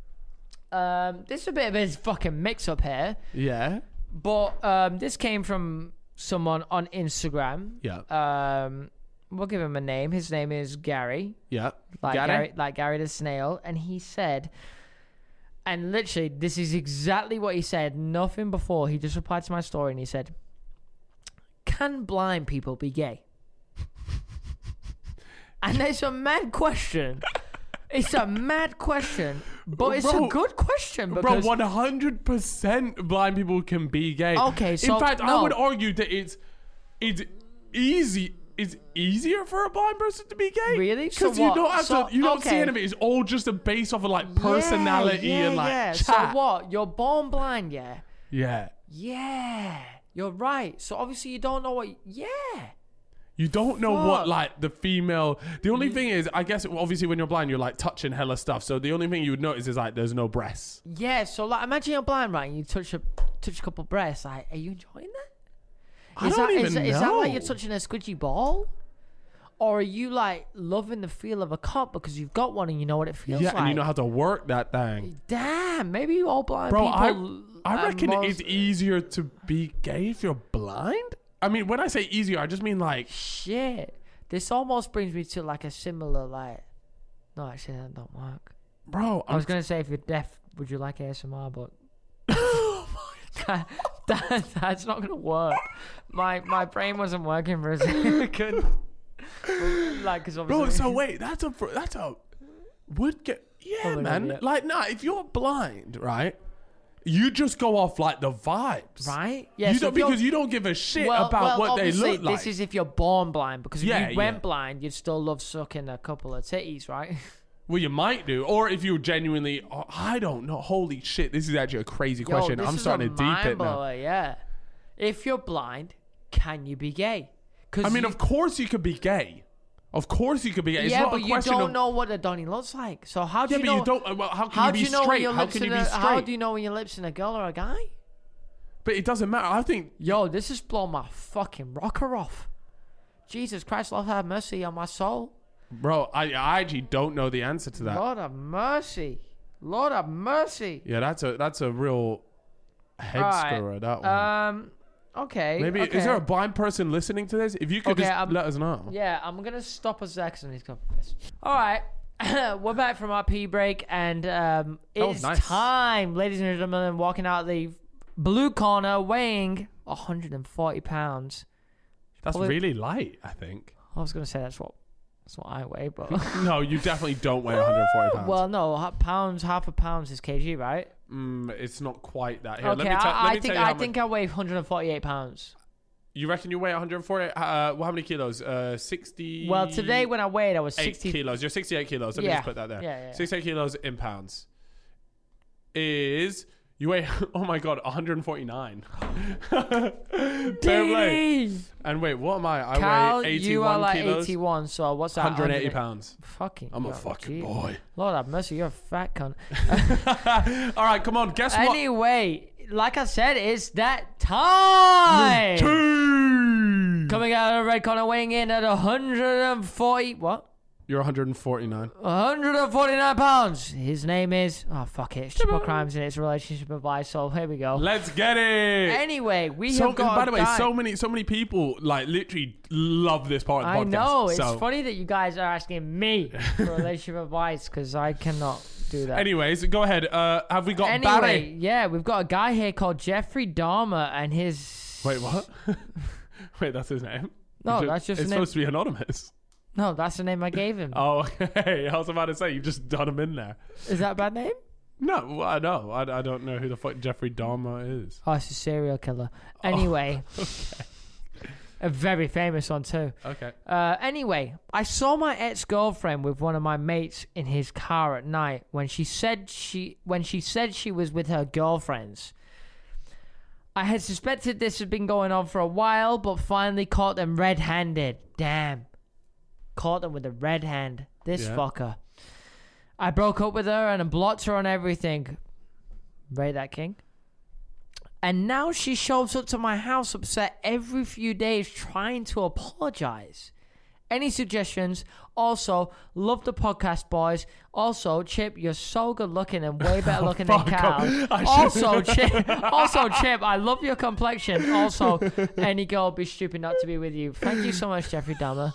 Um, this is a bit of a fucking mix-up here, Yeah. but um, this came from someone on Instagram. Yeah. Um, we'll give him a name. His name is Gary, Yeah. like Got Gary, it? like Gary the Snail, and he said, and literally, this is exactly what he said. Nothing before. He just replied to my story, and he said, "Can blind people be gay?" And it's a mad question. It's a mad question, but it's Bro, a good question Bro, because one hundred percent blind people can be gay. Okay, so- in fact, I no. would argue that it's it's easy. It's easier for a blind person to be gay. Really? So Because you what? don't have So- to. You don't see okay. any of it. It's all just a base off of like personality yeah, yeah, and like yeah. chat. So what? You're born blind, yeah. Yeah. Yeah, you're right. So obviously you don't know what. Yeah. You don't know what Fuck. like the female. The only thing is, I guess, obviously when you're blind, you're like touching hella stuff. So the only thing you would notice is like there's no breasts. Yeah. So like, imagine you're blind, right? And you touch a touch a couple breasts. Like, are you enjoying that? I Is don't that, even is, know. is that like you're touching a squidgy ball? Or are you like loving the feel of a cup because you've got one and you know what it feels yeah, like? and you know how to work that thing. Damn, maybe you all blind Bro, people. I, I are reckon most- it's easier to be gay if you're blind. I mean, when I say easier, I just mean like, Shit. This almost brings me to like a similar like. No, actually, that don't work. bro, I I'm was gonna say if you're deaf, would you like A S M R? But that, that, that's not gonna work. My my brain wasn't working for a second. Like, because bro. obviously. So wait, that's a that's a would get yeah, Oh my man. God, yeah. Like, nah, if you're blind, right? You just go off like the vibes, Right? Yeah. you so don't if you're- because you don't give a shit well, about well, what they obviously, look like. This is if you're born blind, because if Yeah, you went yeah. blind, you'd still love sucking a couple of titties, right? Well, you might do, or if you genuinely, oh, I don't know. Holy shit, this is actually a crazy Yo, question. this I'm is starting a to deep mind it now. blower, yeah. If you're blind, can you be gay? Cause I mean, you, of course you could be gay. Of course you could be gay. It's yeah, not but a you question don't of, know what a Donny looks like. So how do Yeah, you but know? you don't. uh, Well, how can how you do be you know when straight? your How lips can in you be a, straight? How do you know when your lips in a girl or a guy? But it doesn't matter. I think. Yo, this has blown my fucking rocker off. Jesus Christ, Lord have mercy on my soul. Bro, I, I actually don't know the answer to that. Lord have mercy. Lord have mercy. Yeah, that's a that's a real head Right. screwer. That one. Um. Okay. Maybe okay. is there a blind person listening to this? If you could Okay, just I'm- let us know. Yeah, I'm gonna stop a second. He's going piss. All right, we're back from our pee break, and um, That was it's nice. time, ladies and gentlemen, walking out the blue corner, weighing one hundred forty pounds. That's Probably- really light. I think. I was gonna say that's what that's what I weigh, but No, you definitely don't weigh one hundred forty pounds. well, no, ha- pounds, half a pound is kg, right? Mm, it's not quite that. Here, okay, let me, tell- I, let I me think tell you how I much- think I weigh one hundred forty-eight pounds. You reckon you weigh one hundred forty? Uh, well, how many kilos? Uh, sixty. Well, today when I weighed, I was eight sixty. kilos. You're sixty-eight kilos. Let me Yeah. just put that there. Yeah, yeah, yeah. sixty-eight kilos in pounds is you weigh. Oh my god, one hundred forty-nine. Fair play. Dee. And wait, what am I? I Cal, weigh eighty-one you are like kilos. eighty-one. So what's that? one hundred eighty one hundred pounds. Fucking. I'm a yo, fucking gee. boy. Lord have mercy, you're a fat cunt. All right, come on. Guess what? Anyway, like I said, it's that time. Two. Coming out of the red corner, weighing in at one hundred forty. What? You're one hundred forty-nine. one hundred forty-nine pounds. His name is. Oh, fuck it. It's Triple Crimes and its relationship advice. So here we go. Let's get it. Anyway, we So, have got. by a the way, guy- so many, so many people like literally love this part of the I podcast. know. It's so. funny that you guys are asking me for relationship advice because I cannot do that. Anyways, go ahead. Uh, have we got Anyway, Barry? yeah, we've got a guy here called Jeffrey Dahmer and his. Wait, what? Wait, that's his name? No, Ju- that's just It's the name. supposed to be anonymous. No, that's the name I gave him. Oh, okay. I was about to say you've just done him in there. Is that a bad name? No, well, I know. I, I don't know who the fuck Jeffrey Dahmer is. Oh, it's a serial killer. Anyway, a very famous one too. Okay. Uh, anyway, I saw my ex-girlfriend with one of my mates in his car at night when she said she when she said she was with her girlfriends. I had suspected this had been going on for a while, but finally caught them red-handed. Damn. Caught them with a red hand. This Yeah. fucker. I broke up with her and I blocked her on everything. Rate that king. And now she shows up to my house upset every few days trying to apologize. Any suggestions? Also, love the podcast, boys. Also, Chip, you're so good looking and way better looking than Fuck Cal. off. I Also, Chip, also, Chip, I love your complexion. Also, any girl would be stupid not to be with you. Thank you so much, Jeffrey Dahmer.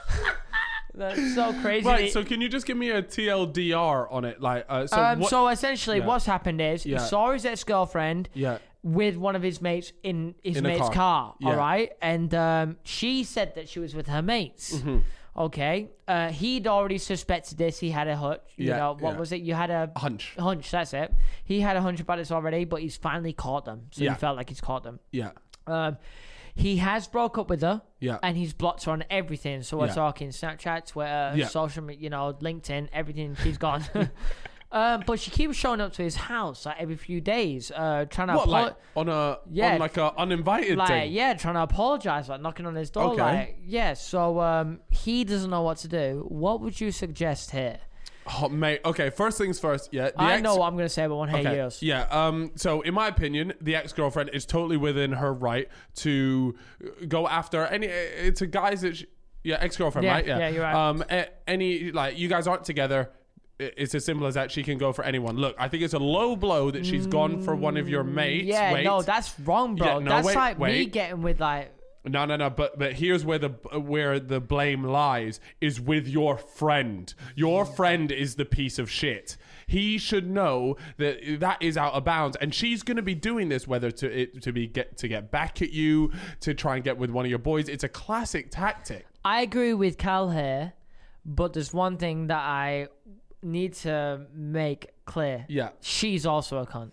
That's so crazy. Right. So can you just give me a T L D R on it? Like, uh, so um, what? so essentially, Yeah. what's happened is Yeah. he saw his ex-girlfriend yeah. with one of his mates in his In a mate's car. car. Yeah. All right, and um, she said that she was with her mates. Mm-hmm. Okay, uh, he'd already suspected this. He had a hunch. You Yeah, know what yeah. was it? You had a Hunch. hunch. That's it. He had a hunch about this already, but he's finally caught them. So Yeah. he felt like he's caught them. Yeah. Um, he has broke up with her. Yeah. And he's blocked her on everything. So we're Yeah. talking Snapchat, Twitter, Yeah. social media, you know, LinkedIn, everything. She's gone. um, but she keeps showing up to his house like every few days, uh, trying to What, apo- like on a Yeah. on like a uninvited like thing? yeah, trying to apologize, like knocking on his door. Okay. Like yeah. So um, he doesn't know what to do. What would you suggest here? Oh, mate. Okay. First things first. Yeah. The I ex- know what I'm gonna say, but I want to hear Okay. yours. Yeah. Um. So, in my opinion, the ex-girlfriend is totally within her right to go after any. It's a guys that. She, yeah, ex-girlfriend, Yeah, right? yeah, you're right. Um. a- Any like you guys aren't together. i- It's as simple as that. She can go for anyone. Look, I think it's a low blow that she's gone for one of your mates. Yeah, Wait. no, that's wrong, bro. Yeah, no, that's wait, like me wait. getting with like. No, no, no. But but here's where the where the blame lies is with your friend. Your friend is the piece of shit. He should know that that is out of bounds, and she's going to be doing this whether to it to be get to get back at you, to try and get with one of your boys. It's a classic tactic. I agree with Cal here, but there's one thing that I need to make clear. Yeah. She's also a cunt.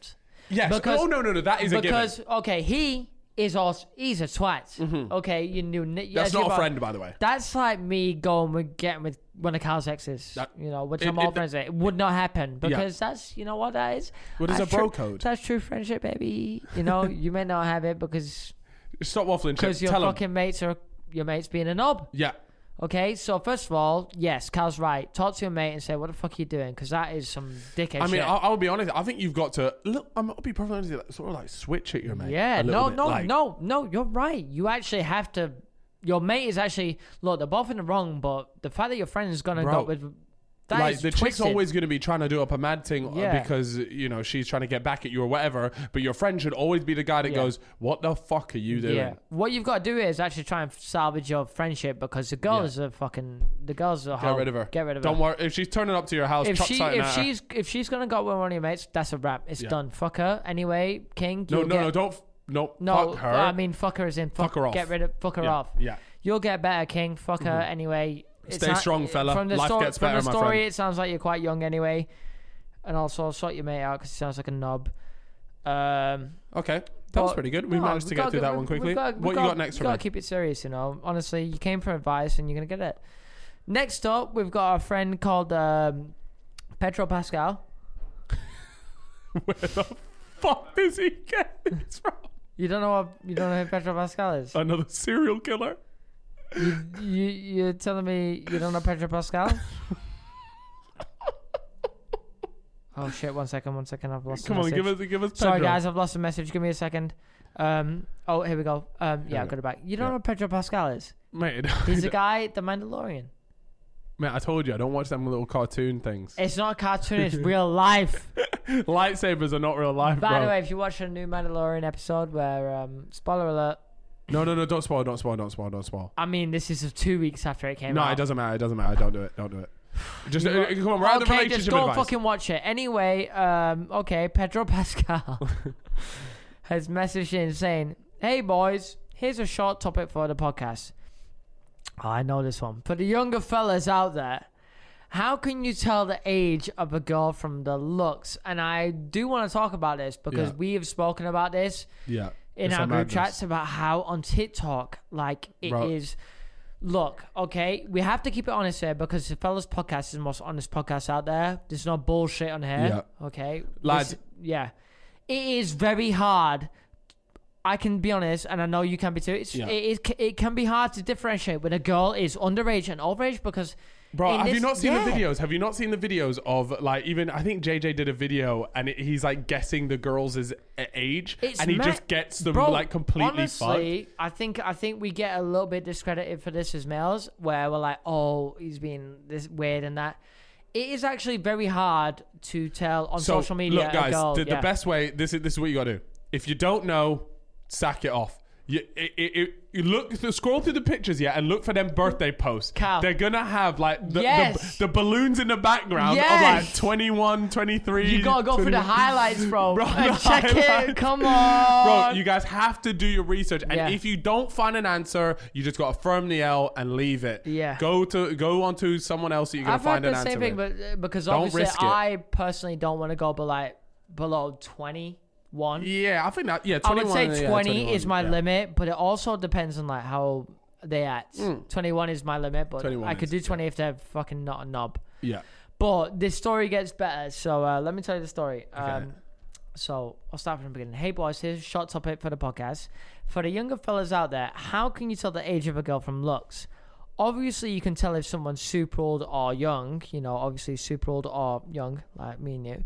Yes. Because, oh no, no, no. That is a given. because okay, he is also he's a twat. Okay, you knew That's not a friend, by the way. That's like me going with getting with one of Carl's exes, That- you know, which it- I'm all it- friends with. It would not happen because that's, you know what that is? What is That's a bro true- code? That's true friendship, baby. You know, you may not have it because Stop waffling. because Chip. your Tell him. fucking mates are your mates being a knob. Yeah. Okay, so first of all, yes, Carl's right. Talk to your mate and say, "What the fuck are you doing?" Because that is some dickhead I mean, shit. I'll, I'll be honest. I think you've got to look. I'm. I'll be perfectly honest. Like, sort of like switch at your mate. Yeah, a little no, bit, no, like- no, no. You're right. You actually have to. Your mate is actually look. They're both in the wrong, but the fact that your friend is gonna Bro, go with that like is the twisted. chick's always going to be trying to do up a mad thing uh, Yeah. because you know she's trying to get back at you or whatever. But your friend should always be the guy that Yeah. goes, "What the fuck are you doing?" Yeah. What you've got to do is actually try and salvage your friendship because the girls are fucking. The girls are. Get rid of her. Get rid of Don't her. worry. If she's turning up to your house, If chuck she something if at her. she's if she's gonna go with one of your mates, that's a wrap. It's Yeah. done. Fuck her. Anyway, King. no, you'll no, get, no, don't. f- No, No, fuck her. I mean, fuck her as in fuck, Fuck her off. Get rid of fuck her yeah, off. yeah. You'll get better, King. Fuck her anyway. It's Stay not- strong, fella. From the, Life sto- gets from better, the my story, friend. it sounds like you're quite young anyway. And also, sort your mate out because he sounds like a knob. Um, Okay, that but- was pretty good. We no, managed to we've get gotta through go- that one we've- quickly. we've gotta- What we've you gotta- got next we've for got me? to keep it serious, you know. Honestly, you came for advice and you're going to get it. Next up, we've got a friend called um, Pedro Pascal. Where the fuck does he get this from? You don't know what you don't know who Pedro Pascal is? Another serial killer? you, you you're telling me you don't know Pedro Pascal? Oh shit! One second, one second. I've lost. Come the on, message. give us, give us. Sorry Pedro. guys, I've lost the message. Give me a second. Um. Oh, here we go. Um. Yeah, we I go. got it back. You don't Yeah. know who Pedro Pascal is? Mate, He's the guy, the Mandalorian. Mate, I told you I don't watch them little cartoon things. It's not a cartoon. It's real life. Lightsabers are not real life, By bro. the way, if you watch a new Mandalorian episode where, um, spoiler alert. No, no, no, don't spoil, don't spoil, don't spoil, don't spoil. I mean, this is two weeks after it came No, out. it doesn't matter. It doesn't matter. Don't do it. Don't do it. Just You uh, got- come on, we're at the Okay, relationship just go and advice. fucking watch it. Anyway, um, okay, Pedro Pascal has messaged in saying, "Hey boys, here's a short topic for the podcast." Oh, I know this one. For the younger fellas out there, how can you tell the age of a girl from the looks? And I do want to talk about this because Yeah. we have spoken about this Yeah. in It's our a group madness. chats about how on TikTok, like it is. Bro. Look, okay, we have to keep it honest here because the fellas podcast is the most honest podcast out there. There's no bullshit on here. Okay, Lads. This- yeah, it is very hard. I can be honest, and I know you can be too. It's, Yeah. it, is, it can be hard to differentiate when a girl is underage and overage because. Bro, in have you this- not seen yeah. the videos? Have you not seen the videos of like even I think J J did a video and it, he's like guessing the girls' age It's and he ma- just gets them Bro, like completely fucked. honestly, I think I think we get a little bit discredited for this as males, where we're like, "Oh, he's being this weird and that." It is actually very hard to tell on So social media. look, a guys, girl, the, the yeah. best way this is this is what you got to do. If you don't know, sack it off. You, it, it, it, you look, scroll through the pictures, yeah, and look for them birthday posts. Cal. They're gonna have like the, Yes. the, the balloons in the background of Yes. like twenty-one, twenty-three. You gotta go through the twenty highlights, bro, Bro, and the check it. highlights. Come on, Bro, you guys have to do your research, and Yeah. if you don't find an answer, you just got to firm the L and leave it. Yeah. Go to go on to someone else that you're gonna I've find heard an the answer. same thing, with. but uh, because Don't obviously risk it. I personally don't want to go, but like below twenty-one. Yeah, I think that. Yeah, I would twenty-one. say yeah, twenty twenty-one, is my yeah. limit, but it also depends on like how they act. Mm. twenty-one is my limit, but twenty-one I could is, do yeah. twenty if they're fucking not a knob. Yeah. But this story gets better, so uh, let me tell you the story. Okay. Um, so I'll start from the beginning. Hey boys, here's a short topic for the podcast. For the younger fellas out there, how can you tell the age of a girl from looks? Obviously, you can tell if someone's super old or young. You know, obviously super old or young, like me and you.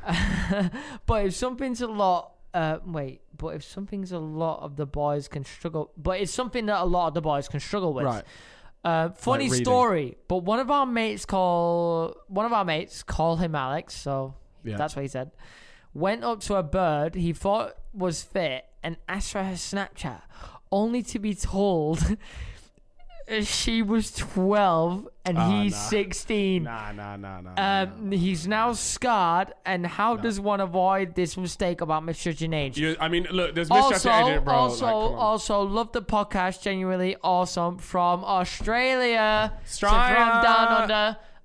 But if something's a lot, uh, wait. But if something's a lot of the boys can struggle, but it's something that a lot of the boys can struggle with. Right. Uh, funny Like reading. story, but one of our mates call one of our mates call him Alex, so Yeah. that's what he said. Went up to a bird he thought was fit and asked for her Snapchat, only to be told she was twelve and Ah, he's nah. sixteen. Nah, nah, nah, nah. Um, he's now scarred, and how No. does one avoid this mistake about misjudging age? You, I mean, look, there's Also, misjudging it, bro. also, like, come on. also, love the podcast. Genuinely awesome from Australia. So Australia. from down under.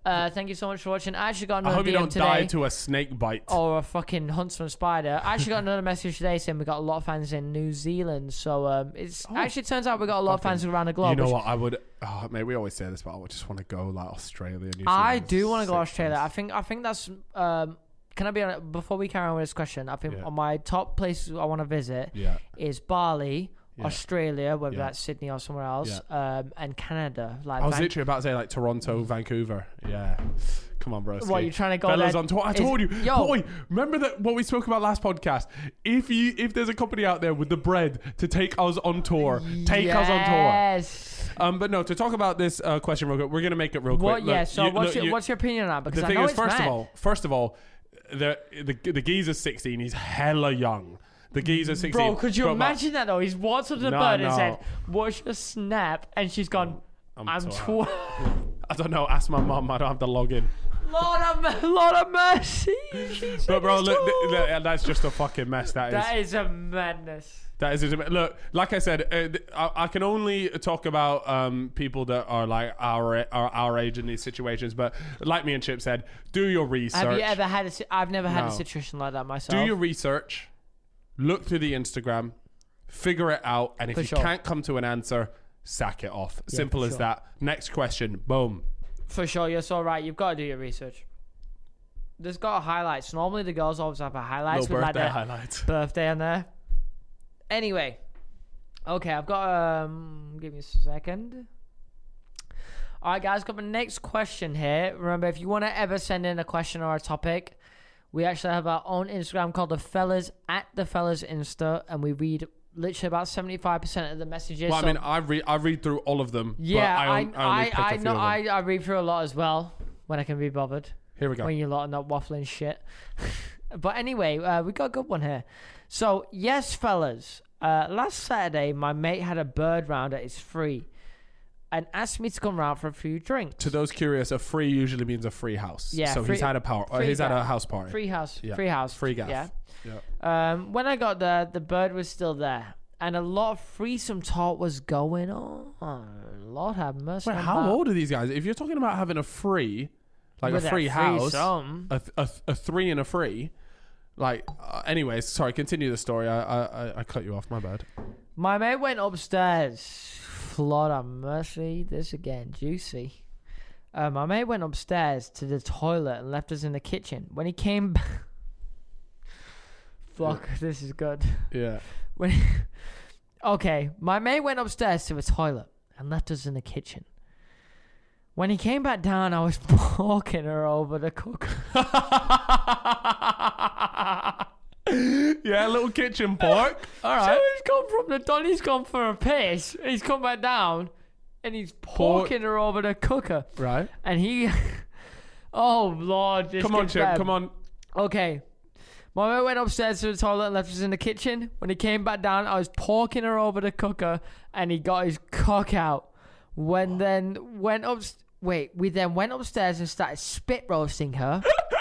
Uh, thank you so much for watching. I actually got I another hope D you M don't today. die to a snake bite. Or a fucking huntsman spider. I actually got another message today saying we got a lot of fans in New Zealand. So um, it's Oh. actually turns out we got a lot of Fucking- fans around the globe. You know which what? I would. Oh, mate, we always say this, but I would just want to go like Australia. New Zealand. I do want to go Sick Australia. I place. think I think that's. Um, can I be on before we carry on with this question? I think Yeah. on my top places I want to visit Yeah. is Bali, Yeah. Australia, whether Yeah. that's Sydney or somewhere else, um, and Canada. Like I was Van- literally about to say like Toronto, Vancouver. Yeah. Come on, bro. What, you trying to go Fellas there? on tour. I Is- told you. Yo. Boy, remember that what we spoke about last podcast? If you if there's a company out there with the bread to take us on tour, take us on tour. Yes. Um, but no, to talk about this uh, question real quick, we're gonna make it real quick. What? Look, Yeah. So you- what's look, your you- what's your opinion on that? Because the I thing know is, it's first mad. of all, first of all, the the the geezer's sixteen. He's hella young. The geezer's sixteen. Bro, could you Bro, but- imagine that though? He's walked up to the No, bird no. and said, "Watch your snap," and she's gone, I'm "I'm twelve. twelve." I don't know. Ask my mum. I don't have to log in. Lord of Lord of mercy. She said But bro, he's look, twelve. th- th- that's just a fucking mess. That is. That is a madness. That is, look, like I said, uh, th- I, I can only talk about um, people that are like our, our our age in these situations. But like me and Chip said, do your research. Have you ever had a? si- I've never had a No. situation like that myself. do your research? Look through the Instagram, figure it out, and if For you sure. can't come to an answer, sack it off. Simple for as sure. that. Next question. Boom. For sure, you're so right. You've got to do your research. There's got highlights. Normally, the girls always have a highlights Little with like birthday their highlights. birthday on there. Anyway, okay, I've got um. Give me a second. All right, guys, got my next question here. Remember, if you want to ever send in a question or a topic, we actually have our own Instagram called the Fellas at the Fellas Insta, and we read literally about seventy-five percent of the messages. Well, I so- mean, I read I read through all of them. yeah, but I I, on- I, I only pick a I, few know of them. I I read through a lot as well when I can be bothered. Here we go. When you lot are not waffling shit. But anyway, uh, we got a good one here. So, yes, fellas. Uh, last Saturday, my mate had a bird round at his free and asked me to come round for a few drinks. To those curious, a free usually means a free house. Yeah, So free- he's had a power. Or free he's had ga- a house party. Free house. Yeah. Free house. Free gaff. Yeah. Yeah. Um, when I got there, the bird was still there. And a lot of threesome talk was going on. Lord have mercy. Wait, on how that. old are these guys? If you're talking about having a free, like With a free house, threesome. a, th- a, th- a three and a free, like, uh, anyways, sorry, continue the story. I, I I- I cut you off. My bad. My mate went upstairs. Lord have mercy. This again, juicy. Uh, my mate went upstairs to the toilet and left us in the kitchen. When he came back... Fuck, this is good. Yeah. When he... Okay, my mate went upstairs to the toilet and left us in the kitchen. When he came back down, I was walking her over the cooker. Yeah, little kitchen pork. All So right. he's gone from the don, he's gone for a piss. He's come back down and he's Pork. porking her over the cooker. Right. And he, oh Lord, this Come on, gets Chip. bad. Come on. Okay, my mate went upstairs to the toilet and left us in the kitchen. When he came back down, I was porking her over the cooker, and he got his cock out. When then went up, wait, we then went upstairs and started spit roasting her.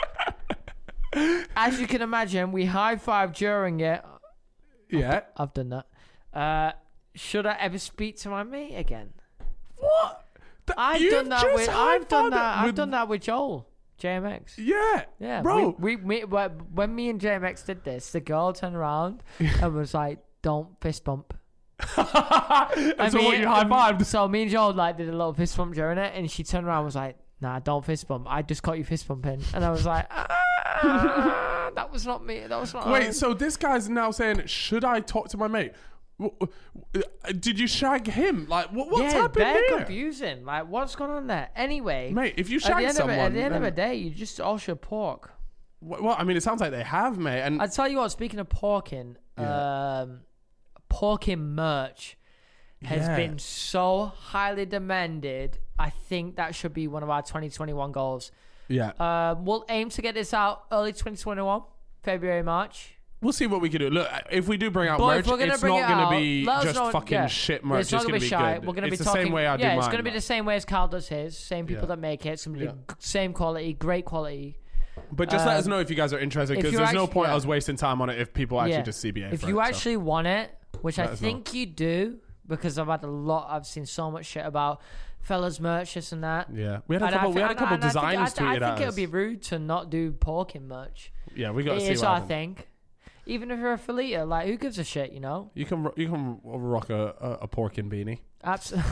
As you can imagine, we high fived during it. Yeah. I've done that. Uh, should I ever speak to my mate again? What? Th- I've you've done that just with. I've done high-fived that. it I've with- done that with Joel, J M X. Yeah. Yeah, Bro. We, we, we when me and J M X did this, the girl turned around and was like, "Don't fist bump." and so me- what, you high fived? So me and Joel like did a little fist bump during it, and she turned around and was like, "Nah, don't fist bump. I just caught you fist bumping," and I was like, ah, "That was not me. That was not." Wait, I. so this guy's now saying, should I talk to my mate? W- w- Did you shag him? Like, what, what's yeah, happened very here? confusing. Like, what's going on there? Anyway, Mate, if you at the shag end, someone... of, it, at the end of the then- day, you just all should pork. well, I mean, it sounds like they have, mate. And I tell you what, speaking of porking, Yeah. um, porking merch has Yeah. been so highly demanded. I think that should be one of our twenty twenty-one goals. yeah, Um, we'll aim to get this out early twenty twenty-one, February, March. we'll see what we can do. Look, if we do bring out But merch, if we're gonna it's bring not it going to out, be let us just know- fucking yeah. shit merch. It's not It's gonna going be to be shy. good. We're gonna it's be the talking. same way I do yeah, mine. it's gonna be like. the same way as Carl does his. Same people Yeah. that make it. It's gonna be Yeah. g- same quality, great quality. But just let us um, know if you guys are interested, if because you there's no actu- point yeah. us wasting time on it if people actually Yeah. just C B A If for you it, so. actually want it, which I Let us know. think you do, because I've had a lot. I've seen so much shit about fellas merch, this and that. Yeah, we had a And couple. I We had a and- couple and I think- designers I, th- tweeted I at think it us. would be rude to not do porking merch. Yeah, we got to It see is, what I happens. think. Even if you're a Felita, like who gives a shit, you know? You can ro- you can rock a a, a porking beanie. Absolutely.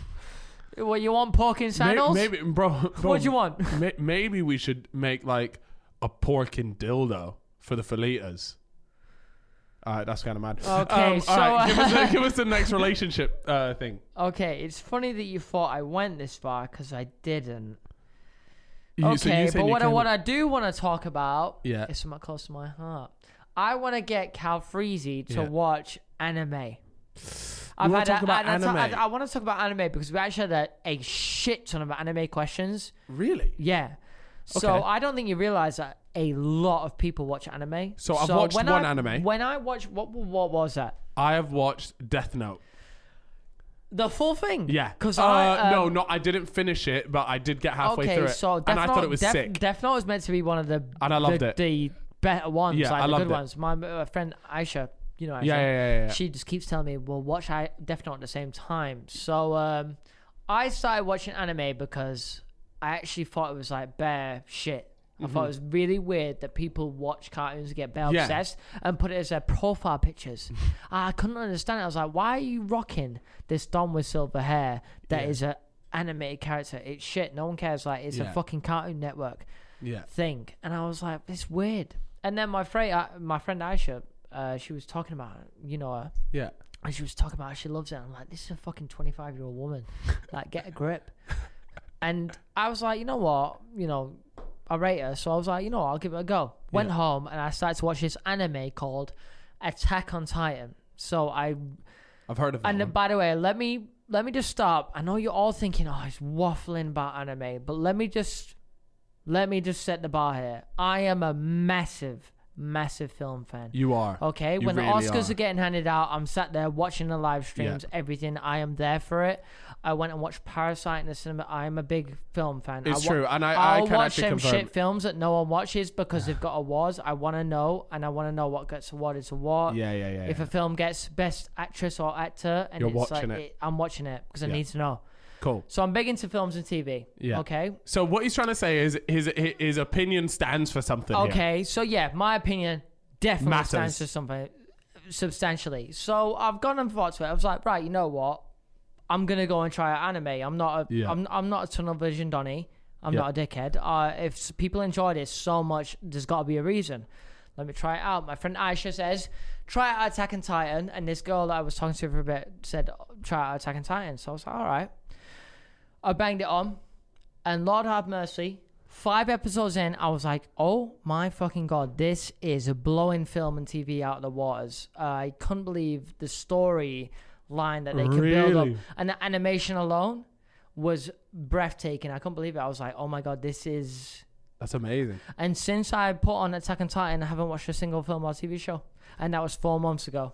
What you want, porking May- sandals? Maybe, bro. bro What do you want? may- maybe we should make like a porking dildo for the Felitas. All right, that's kind of mad. Okay, so, all right, give, us uh, the, give us the next relationship uh, thing. Okay, it's funny that you thought I went this far because I didn't. You- so you Okay, said but you what I, came- what I do want to talk about Yeah. is something close to my heart. I want to get Cal Freezy to Yeah. watch anime. wanna had talk a- about and I ta- anime? I, I want to talk about anime because we actually had a, a shit ton of anime questions. Really? Yeah. So Okay. I don't think you realize that a lot of people watch anime. So I've watched when one I- anime. When I watch, what what was that? I have watched Death Note. The full thing? Yeah. Because uh, I um, no, no, I didn't finish it, but I did get halfway okay, through it, so Death and I Note, thought it was Death, sick. Death Note was meant to be one of the And I loved the, it. the better ones, Yeah, like I the loved good it. ones. My uh, friend Aisha, you know Aisha, Yeah, yeah, yeah, yeah. she just keeps telling me, "Well, watch I Death Note at the same time." So um, I started watching anime because I actually thought it was like bare shit. I thought it was really weird that people watch cartoons and get bare Yeah. obsessed and put it as their profile pictures. I couldn't understand it. I was like, why are you rocking this Dom with silver hair that Yeah. is a animated character? It's shit. No one cares. Like, it's Yeah. a fucking Cartoon Network Yeah. thing. And I was like, it's weird. And then my friend, uh, my friend Aisha, uh, she was talking about it, you know her. Yeah. And she was talking about how she loves it. I'm like, this is a fucking twenty-five year old woman. Like, get a grip. And I was like, you know what? You know, I rate her. So I was like, you know what? I'll give it a go. Went Yeah. home and I started to watch this anime called Attack on Titan. So I, I've heard of that. and one. by the way, let me, let me just stop. I know you're all thinking, oh, he's waffling about anime, but let me just, let me just set the bar here. I am a massive, massive film fan. You are. Okay, You when really the Oscars are. are. getting handed out, I'm sat there watching the live streams, everything. I am there for it. I went and watched Parasite in the cinema. I am a big film fan. It's I wa- true, and I- I I'll can watch actually them confirm. shit films that no one watches because they've got awards. I want to know, and I want to know what gets awarded to what. Yeah, yeah, yeah. If yeah. a film gets best actress or actor, and You're it's watching like, it. I'm watching it because I Yeah. need to know. Cool. So I'm big into films and T V. Yeah. Okay. So what he's trying to say is his his opinion stands for something. here. Okay, so yeah, my opinion definitely Matters. stands for something substantially. So I've gone and thought to it. I was like, right, you know what? I'm gonna go and try out anime. I'm not a, Yeah. I'm, I'm not a tunnel vision Donny. I'm Yeah. not a dickhead. Uh, if s- people enjoy this so much, there's got to be a reason. Let me try it out. My friend Aisha says, try out Attack on Titan. And this girl that I was talking to for a bit said, try out Attack on Titan. So I was like, all right. I banged it on. And Lord have mercy, five episodes in, I was like, oh my fucking God, this is blowing film and T V out of the waters. Uh, I couldn't believe the story line that they could build up. Really? And the animation alone was breathtaking. I couldn't believe it. I was like, oh my God, this is... That's amazing. And since I put on Attack on Titan, I haven't watched a single film or T V show. And that was four months ago.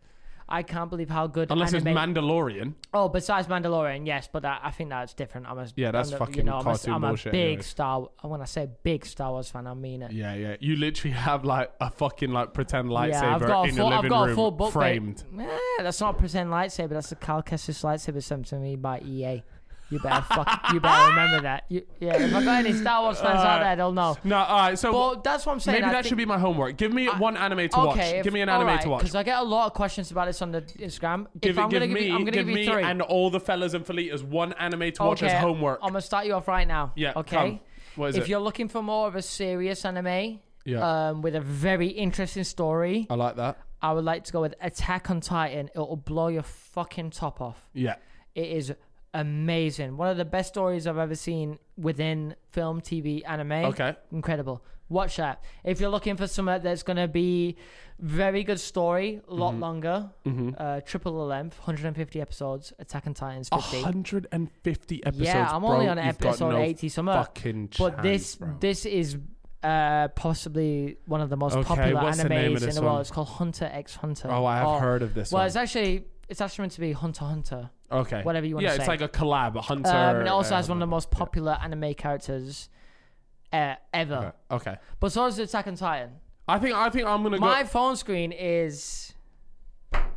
I can't believe how good Unless anime... it's Mandalorian. Oh, besides Mandalorian, yes, but that, I think that's different. I'm a, Yeah, that's I'm a- fucking you know, I'm a- cartoon I'm a, bullshit big anyways. Star. When I say big Star Wars fan, I mean it. Yeah, yeah. You literally have like a fucking like pretend lightsaber yeah, I've got a in full, your living I've got room a full book framed. Mate. Eh, that's not a pretend lightsaber. That's a Cal Kestis lightsaber sent to me by E A. You better fuck. You better remember that. You, yeah, if I got any Star Wars fans out there, they'll know. No, all right. So But that's what I'm saying. maybe I that think- should be my homework. Give me I- one anime to okay, watch. if- Give me an anime to watch. Because I get a lot of questions about this on the Instagram. Give, if it, I'm give gonna me, give you, I'm gonna give give me you three. and all the fellas and felitas one anime to watch okay, as homework. I'm gonna start you off right now. Yeah, Okay. come. What is if it? you're looking for more of a serious anime, Yeah. um, with a very interesting story, I like that. I would like to go with Attack on Titan. It'll blow your fucking top off. Yeah. It is amazing. One of the best stories I've ever seen within film, T V, anime. Okay. Incredible. Watch that. If you're looking for something that's going to be very good story, a lot longer, uh, triple the length, one hundred fifty episodes, Attack on Titan's fifty. one hundred fifty episodes. yeah, I'm bro. only on You've got episode no eighty somewhere. Fucking But chance, this bro. this is uh, possibly one of the most Okay, popular what's the animes name of in this the world. one? It's called Hunter x Hunter. Oh, I have Or- heard of this Well, one. it's actually it's actually meant to be Hunter x Hunter. Okay. whatever you wanna Yeah, say. it's like a collab, a hunter. Um, and it also uh, has one of the most popular anime characters uh, ever. Okay. okay. But so does Attack on Titan. I think I think I'm gonna My go. phone screen is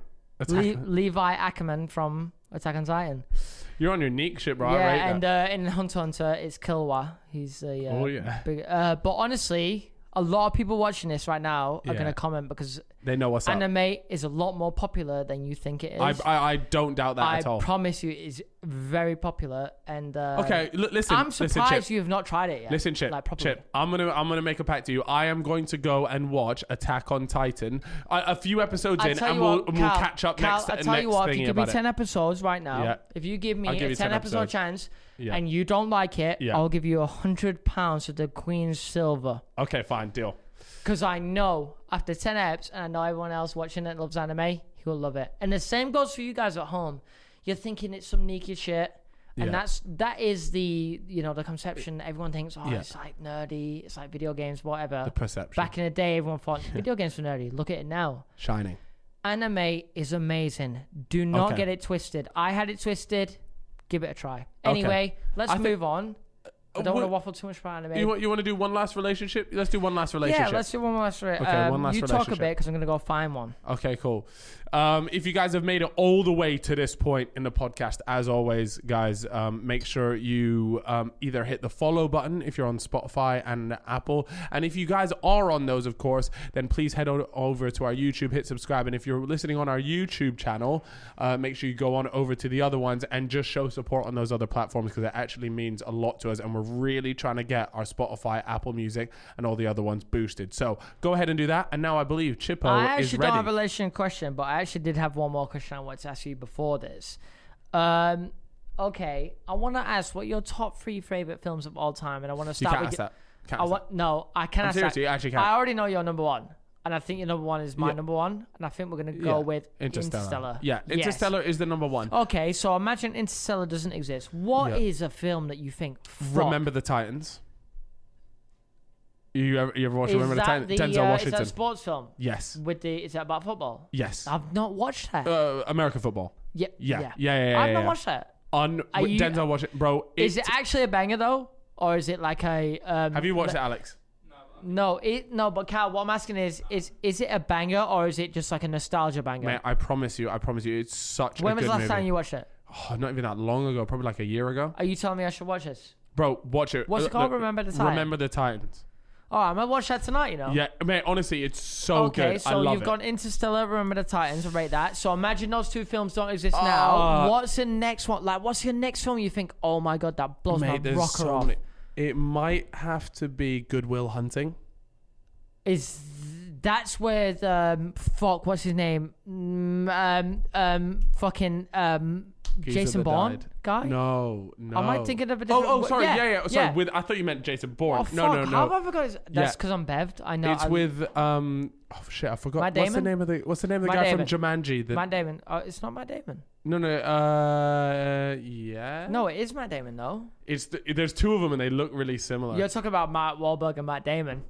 Le- Levi Ackerman from Attack on Titan. You're on your Neek shit, bro. I yeah, rate and that. uh, in Hunter x Hunter, it's Killua. He's a uh, Oh, yeah. big. Uh, but honestly, a lot of people watching this right now are Yeah. gonna comment because They know what's up. anime is a lot more popular than you think it is. I, I I don't doubt that I at all. promise you, it's very popular. And uh, Okay, l- listen. I'm listen, surprised Chip. you have not tried it yet. Listen, Chip. like properly. Chip. I'm gonna I'm gonna make a pact to you. I am going to go and watch Attack on Titan a, a few episodes I in, tell and you we'll, what, and we'll Cal, catch up Cal, next. I tell next you what, if thingy you give me about ten it. episodes right now, Yeah. if you give me I'll a give you ten, ten episode episodes. chance, Yeah. and you don't like it, Yeah. I'll give you a hundred pounds of the Queen's silver. Okay, fine, deal. Because I know after ten eps, and I know everyone else watching it loves anime, he will love it. And the same goes for you guys at home. You're thinking it's some sneaky shit. And Yeah. that's that is the you know the conception. Everyone thinks, oh, Yeah. it's like nerdy, it's like video games, whatever. The perception. Back in the day, everyone thought video games were nerdy. Look at it now. Shining. Anime is amazing. Do not Okay. get it twisted. I had it twisted. Give it a try. Anyway, let's I think- move on. I don't want to what- waffle too much about anime. You want you want to do one last relationship? Let's do one last relationship. Yeah, let's do one last. Re- Okay, um, one last you talk a relationship. bit because I'm gonna go find one. Okay, cool. Um, if you guys have made it all the way to this point in the podcast, as always, guys, um, make sure you um, either hit the follow button if you're on Spotify and Apple. And if you guys are on those, of course, then please head o- over to our YouTube, hit subscribe. And if you're listening on our YouTube channel, uh, make sure you go on over to the other ones and just show support on those other platforms because it actually means a lot to us. And we're really trying to get our Spotify, Apple Music, and all the other ones boosted. So go ahead and do that. And now I believe Chippo I is actually ready. don't have a relation question, but I actually did have one more question I wanted to ask you before this. Um, okay, I want to ask what your top three favorite films of all time, and I want to You start can't with. ask that. Can't I ask want no, I can I'm ask serious, that. you actually can't. I already know your number one, and I think your number one is my Yeah. number one, and I think we're gonna that. go Yeah. with Interstellar. Interstellar. Yeah, Yes. Interstellar is the number one. Okay, so imagine Interstellar doesn't exist. What is Yeah. a film that you think? Fuck, Remember the Titans. You ever, you ever watch is Remember the that Titans? the, Denzel uh, Is that Washington. a sports film? Yes. With the is that about football? Yes. I've not watched that. Uh, American football. yeah, Yeah. Yeah. Yeah. Yeah. I've yeah, not yeah. watched that. On Are with you- Denzel Washington, bro. Is it actually a banger though, or is it like a? Um, Have you watched le- it, Alex? No, it no. But Cal, what I'm asking is, is is it a banger or is it just like a nostalgia banger? Mate, I promise you, I promise you, it's such when a was good the last movie. time you watched it? Oh, not even that long ago, probably like a year ago. Are you telling me I should watch this? Bro, watch it. What's it Uh, called? look, Remember the Titans? Remember the Titans. Oh, I'm gonna watch that tonight. You know. Yeah, mate. Honestly, it's so Okay, good. so I love you've it. got Interstellar, Remember the Titans, rate that. So imagine those two films don't exist Ah. now. What's the next one? Like, what's your next film you think, oh my god, that blows my Mate, there's rocker so off? many. It might have to be Goodwill Hunting. Is that's where the um, fuck, what's his name? Mm, um, um, fucking um, Geezer Jason that Bourne died. guy. No, no. Am I thinking of a Oh, different? oh, sorry. Yeah, Yeah, yeah. Sorry. yeah. With I thought you meant Jason Bourne. Oh, fuck. no, no, How no. have I forgot his? That's Yeah. because I'm bevved. I know. It's I, with um. Oh shit! I forgot. Matt What's the Damon? name of the What's the name of the Matt guy Damon. from Jumanji? The, Matt Damon. Oh, it's not Matt Damon. no, no. Uh, yeah. No, it is Matt Damon though. It's the, there's two of them and they look really similar. You're talking about Matt Wahlberg and Matt Damon.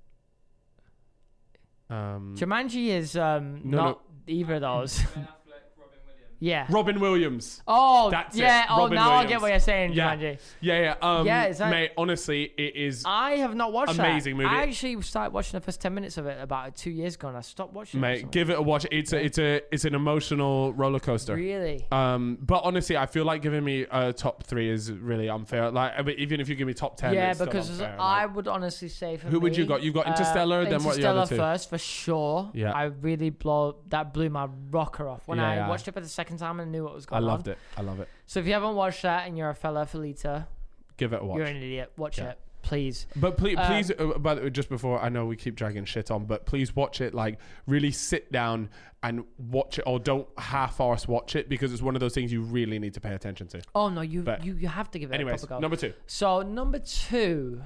Um, Jumanji is um No, not either of those. Ben Affleck, Robin Williams. yeah. Robin Williams. Oh, That's it, yeah. Oh, Robin now I Williams. get what you're saying, Yeah. Jumanji. Yeah, yeah. Um, Yeah, is that- mate, honestly, it is. I have not watched Amazing that. movie. I actually started watching the first ten minutes of it about two years ago, and I stopped watching. it or Mate, something. give it a watch. It's a, it's a, it's an emotional roller coaster. Really? Um, but honestly, I feel like giving me a top three is really unfair. Like, I mean, even if you give me top ten, Yeah, it's still because unfair. I Like, would honestly say for Who would you me, got? You've got uh, Interstellar, then what are the Interstellar other two? first for sure. Yeah. I really blow that blew my rocker off when Yeah, I yeah. watched it for the second time and knew what was I going on. loved it. I love it. So if you haven't watched that and you're a fella Felita, Give it a watch. you're an idiot. Watch Yeah. it, please. But please, Uh, please. Uh, by the way, just before I know we keep dragging shit on, but please watch it. Like, really sit down and watch it, or don't half-arse watch it because it's one of those things you really need to pay attention to. Oh no, you But- you, you have to give it Anyways, a proper go. number two, So number two.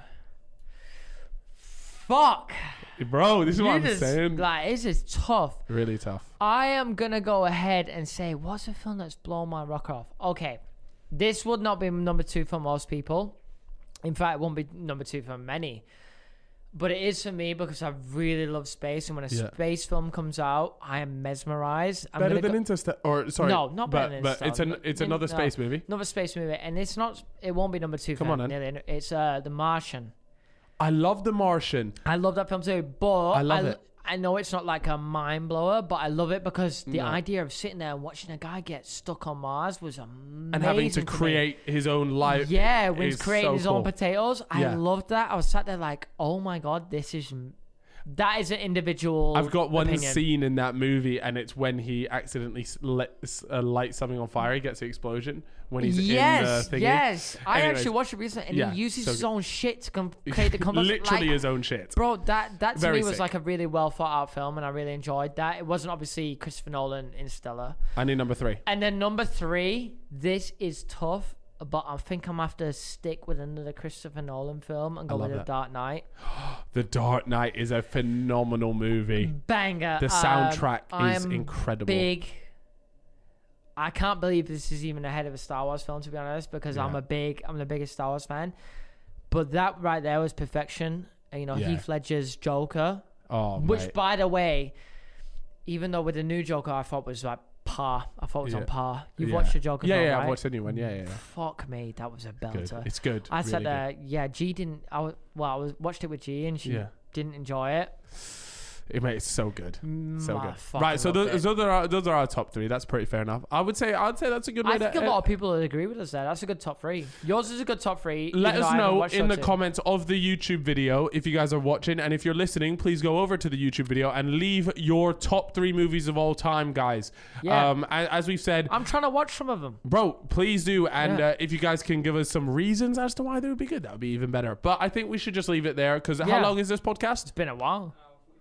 Fuck. bro. This is what You I'm just- saying. Like, this is tough. Really tough. I am gonna go ahead and say, what's a film that's blown my rock off? Okay, this would not be number two for most people. In fact, it won't be number two for many. But it is for me because I really love space, and when a Yeah. space film comes out, I am mesmerized. I'm Better gonna than go- Interstellar, or sorry, No, not better but, than but it's an Interstellar. it's In- another no. space movie. another space movie, and it's not. It won't be number two. Come for on, then. nearly. It's uh, The Martian. I love The Martian. I love that film too, but I love I, it. I know it's not like a mind blower, but I love it because the No. idea of sitting there and watching a guy get stuck on Mars was amazing. And having to me. create his own life. Yeah, when he's is creating so his cool. own potatoes. I Yeah. loved that. I was sat there like, oh my God, this is. That is an individual. I've got one opinion. scene in that movie, and it's when he accidentally s- let, s- uh, lights something on fire. He gets the explosion when he's Yes, in the thingy. yes. I Anyways, actually watched it recently, and yeah, he uses so his good. own shit to com- create the combustion. Literally like, his own shit. Bro, that that to Very me was sick. like a really well thought out film, and I really enjoyed that. It wasn't obviously Christopher Nolan Interstellar. I need number three. And then number three, this is tough, but I think I'm gonna have to stick with another Christopher Nolan film and go love with The that. Dark Knight. The Dark Knight is a phenomenal movie. Banger. The soundtrack Um, is I'm incredible. Big. I can't believe this is even ahead of a Star Wars film, to be honest, because I'm Yeah. a big, I'm the biggest Star Wars fan. But that right there was perfection. And, you know, Yeah. Heath Ledger's Joker, Oh, which, mate. by the way, even though with the new Joker, I thought was like par. I thought it was Yeah. on par. You've Yeah. watched the Joker Yeah, film, yeah, right? I've watched the new one. Yeah, yeah, yeah. Fuck me, that was a Good. belter. It's good. I really sat good. there, yeah, G didn't, I was, well, I was, watched it with G and she Yeah. didn't enjoy it. It mate, it's so good, so Mm, I good. fucking Right, so loved those, it. those are our, those are our top three. That's pretty fair enough. I would say I'd say that's a good way I think to. a lot of people would agree with us there. That's a good top three. Yours is a good top three. Let even though us I haven't know watched in the those two. comments of the YouTube video if you guys are watching, and if you're listening, please go over to the YouTube video and leave your top three movies of all time, guys. Yeah. Um, a- as we've said, I'm trying to watch some of them. bro, please do, and Yeah. uh, if you guys can give us some reasons as to why they would be good, that would be even better. But I think we should just leave it there because how Yeah. long is this podcast? It's been a while.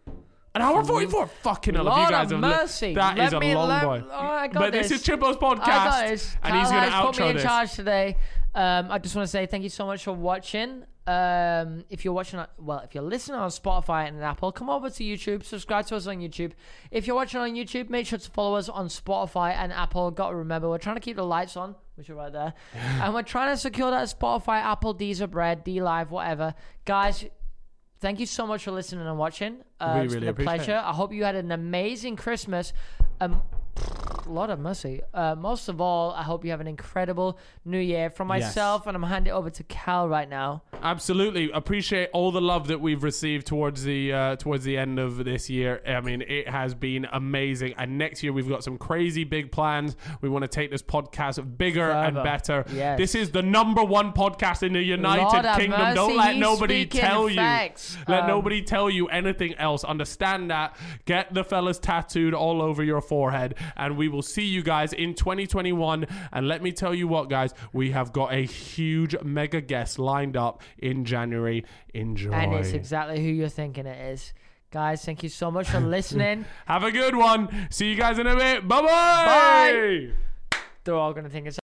An hour forty-four. Fucking hell, if Lord you guys of have li- mercy. that Let is a me- long let- boy. oh, I got but this. this. is Chimbo's podcast, I got this. and Kyle he's going to has put me outro in this. charge today. Um, I just want to say thank you so much for watching. Um, if you're watching, on, well, if you're listening on Spotify and Apple, come over to YouTube, subscribe to us on YouTube. If you're watching on YouTube, make sure to follow us on Spotify and Apple. Got to remember, we're trying to keep the lights on, which are right there, and we're trying to secure that Spotify, Apple, Deezer, Bread, D Live, whatever, guys. Thank you so much for listening and watching. Uh, We it's really been a appreciate pleasure. it. I hope you had an amazing Christmas. Um, Lord of mercy. Uh, most of all, I hope you have an incredible New Year. From Yes. myself, and I'm handing it over to Cal right now. Absolutely appreciate all the love that we've received towards the uh, towards the end of this year. I mean, it has been amazing, and next year we've got some crazy big plans. We want to take this podcast bigger and Further. better. Yes. This is the number one podcast in the United Lord have Kingdom. mercy, Don't let he's nobody speaking tell you. facts. Let Um, nobody tell you anything else. Understand that. Get the fellas tattooed all over your forehead, and we will see you guys in twenty twenty-one. And let me tell you what, guys, we have got a huge mega guest lined up in January. Enjoy. And it's exactly who you're thinking it is. Guys, thank you so much for listening. Have a good one. See you guys in a bit. Bye-bye. Bye. They're all going to think it's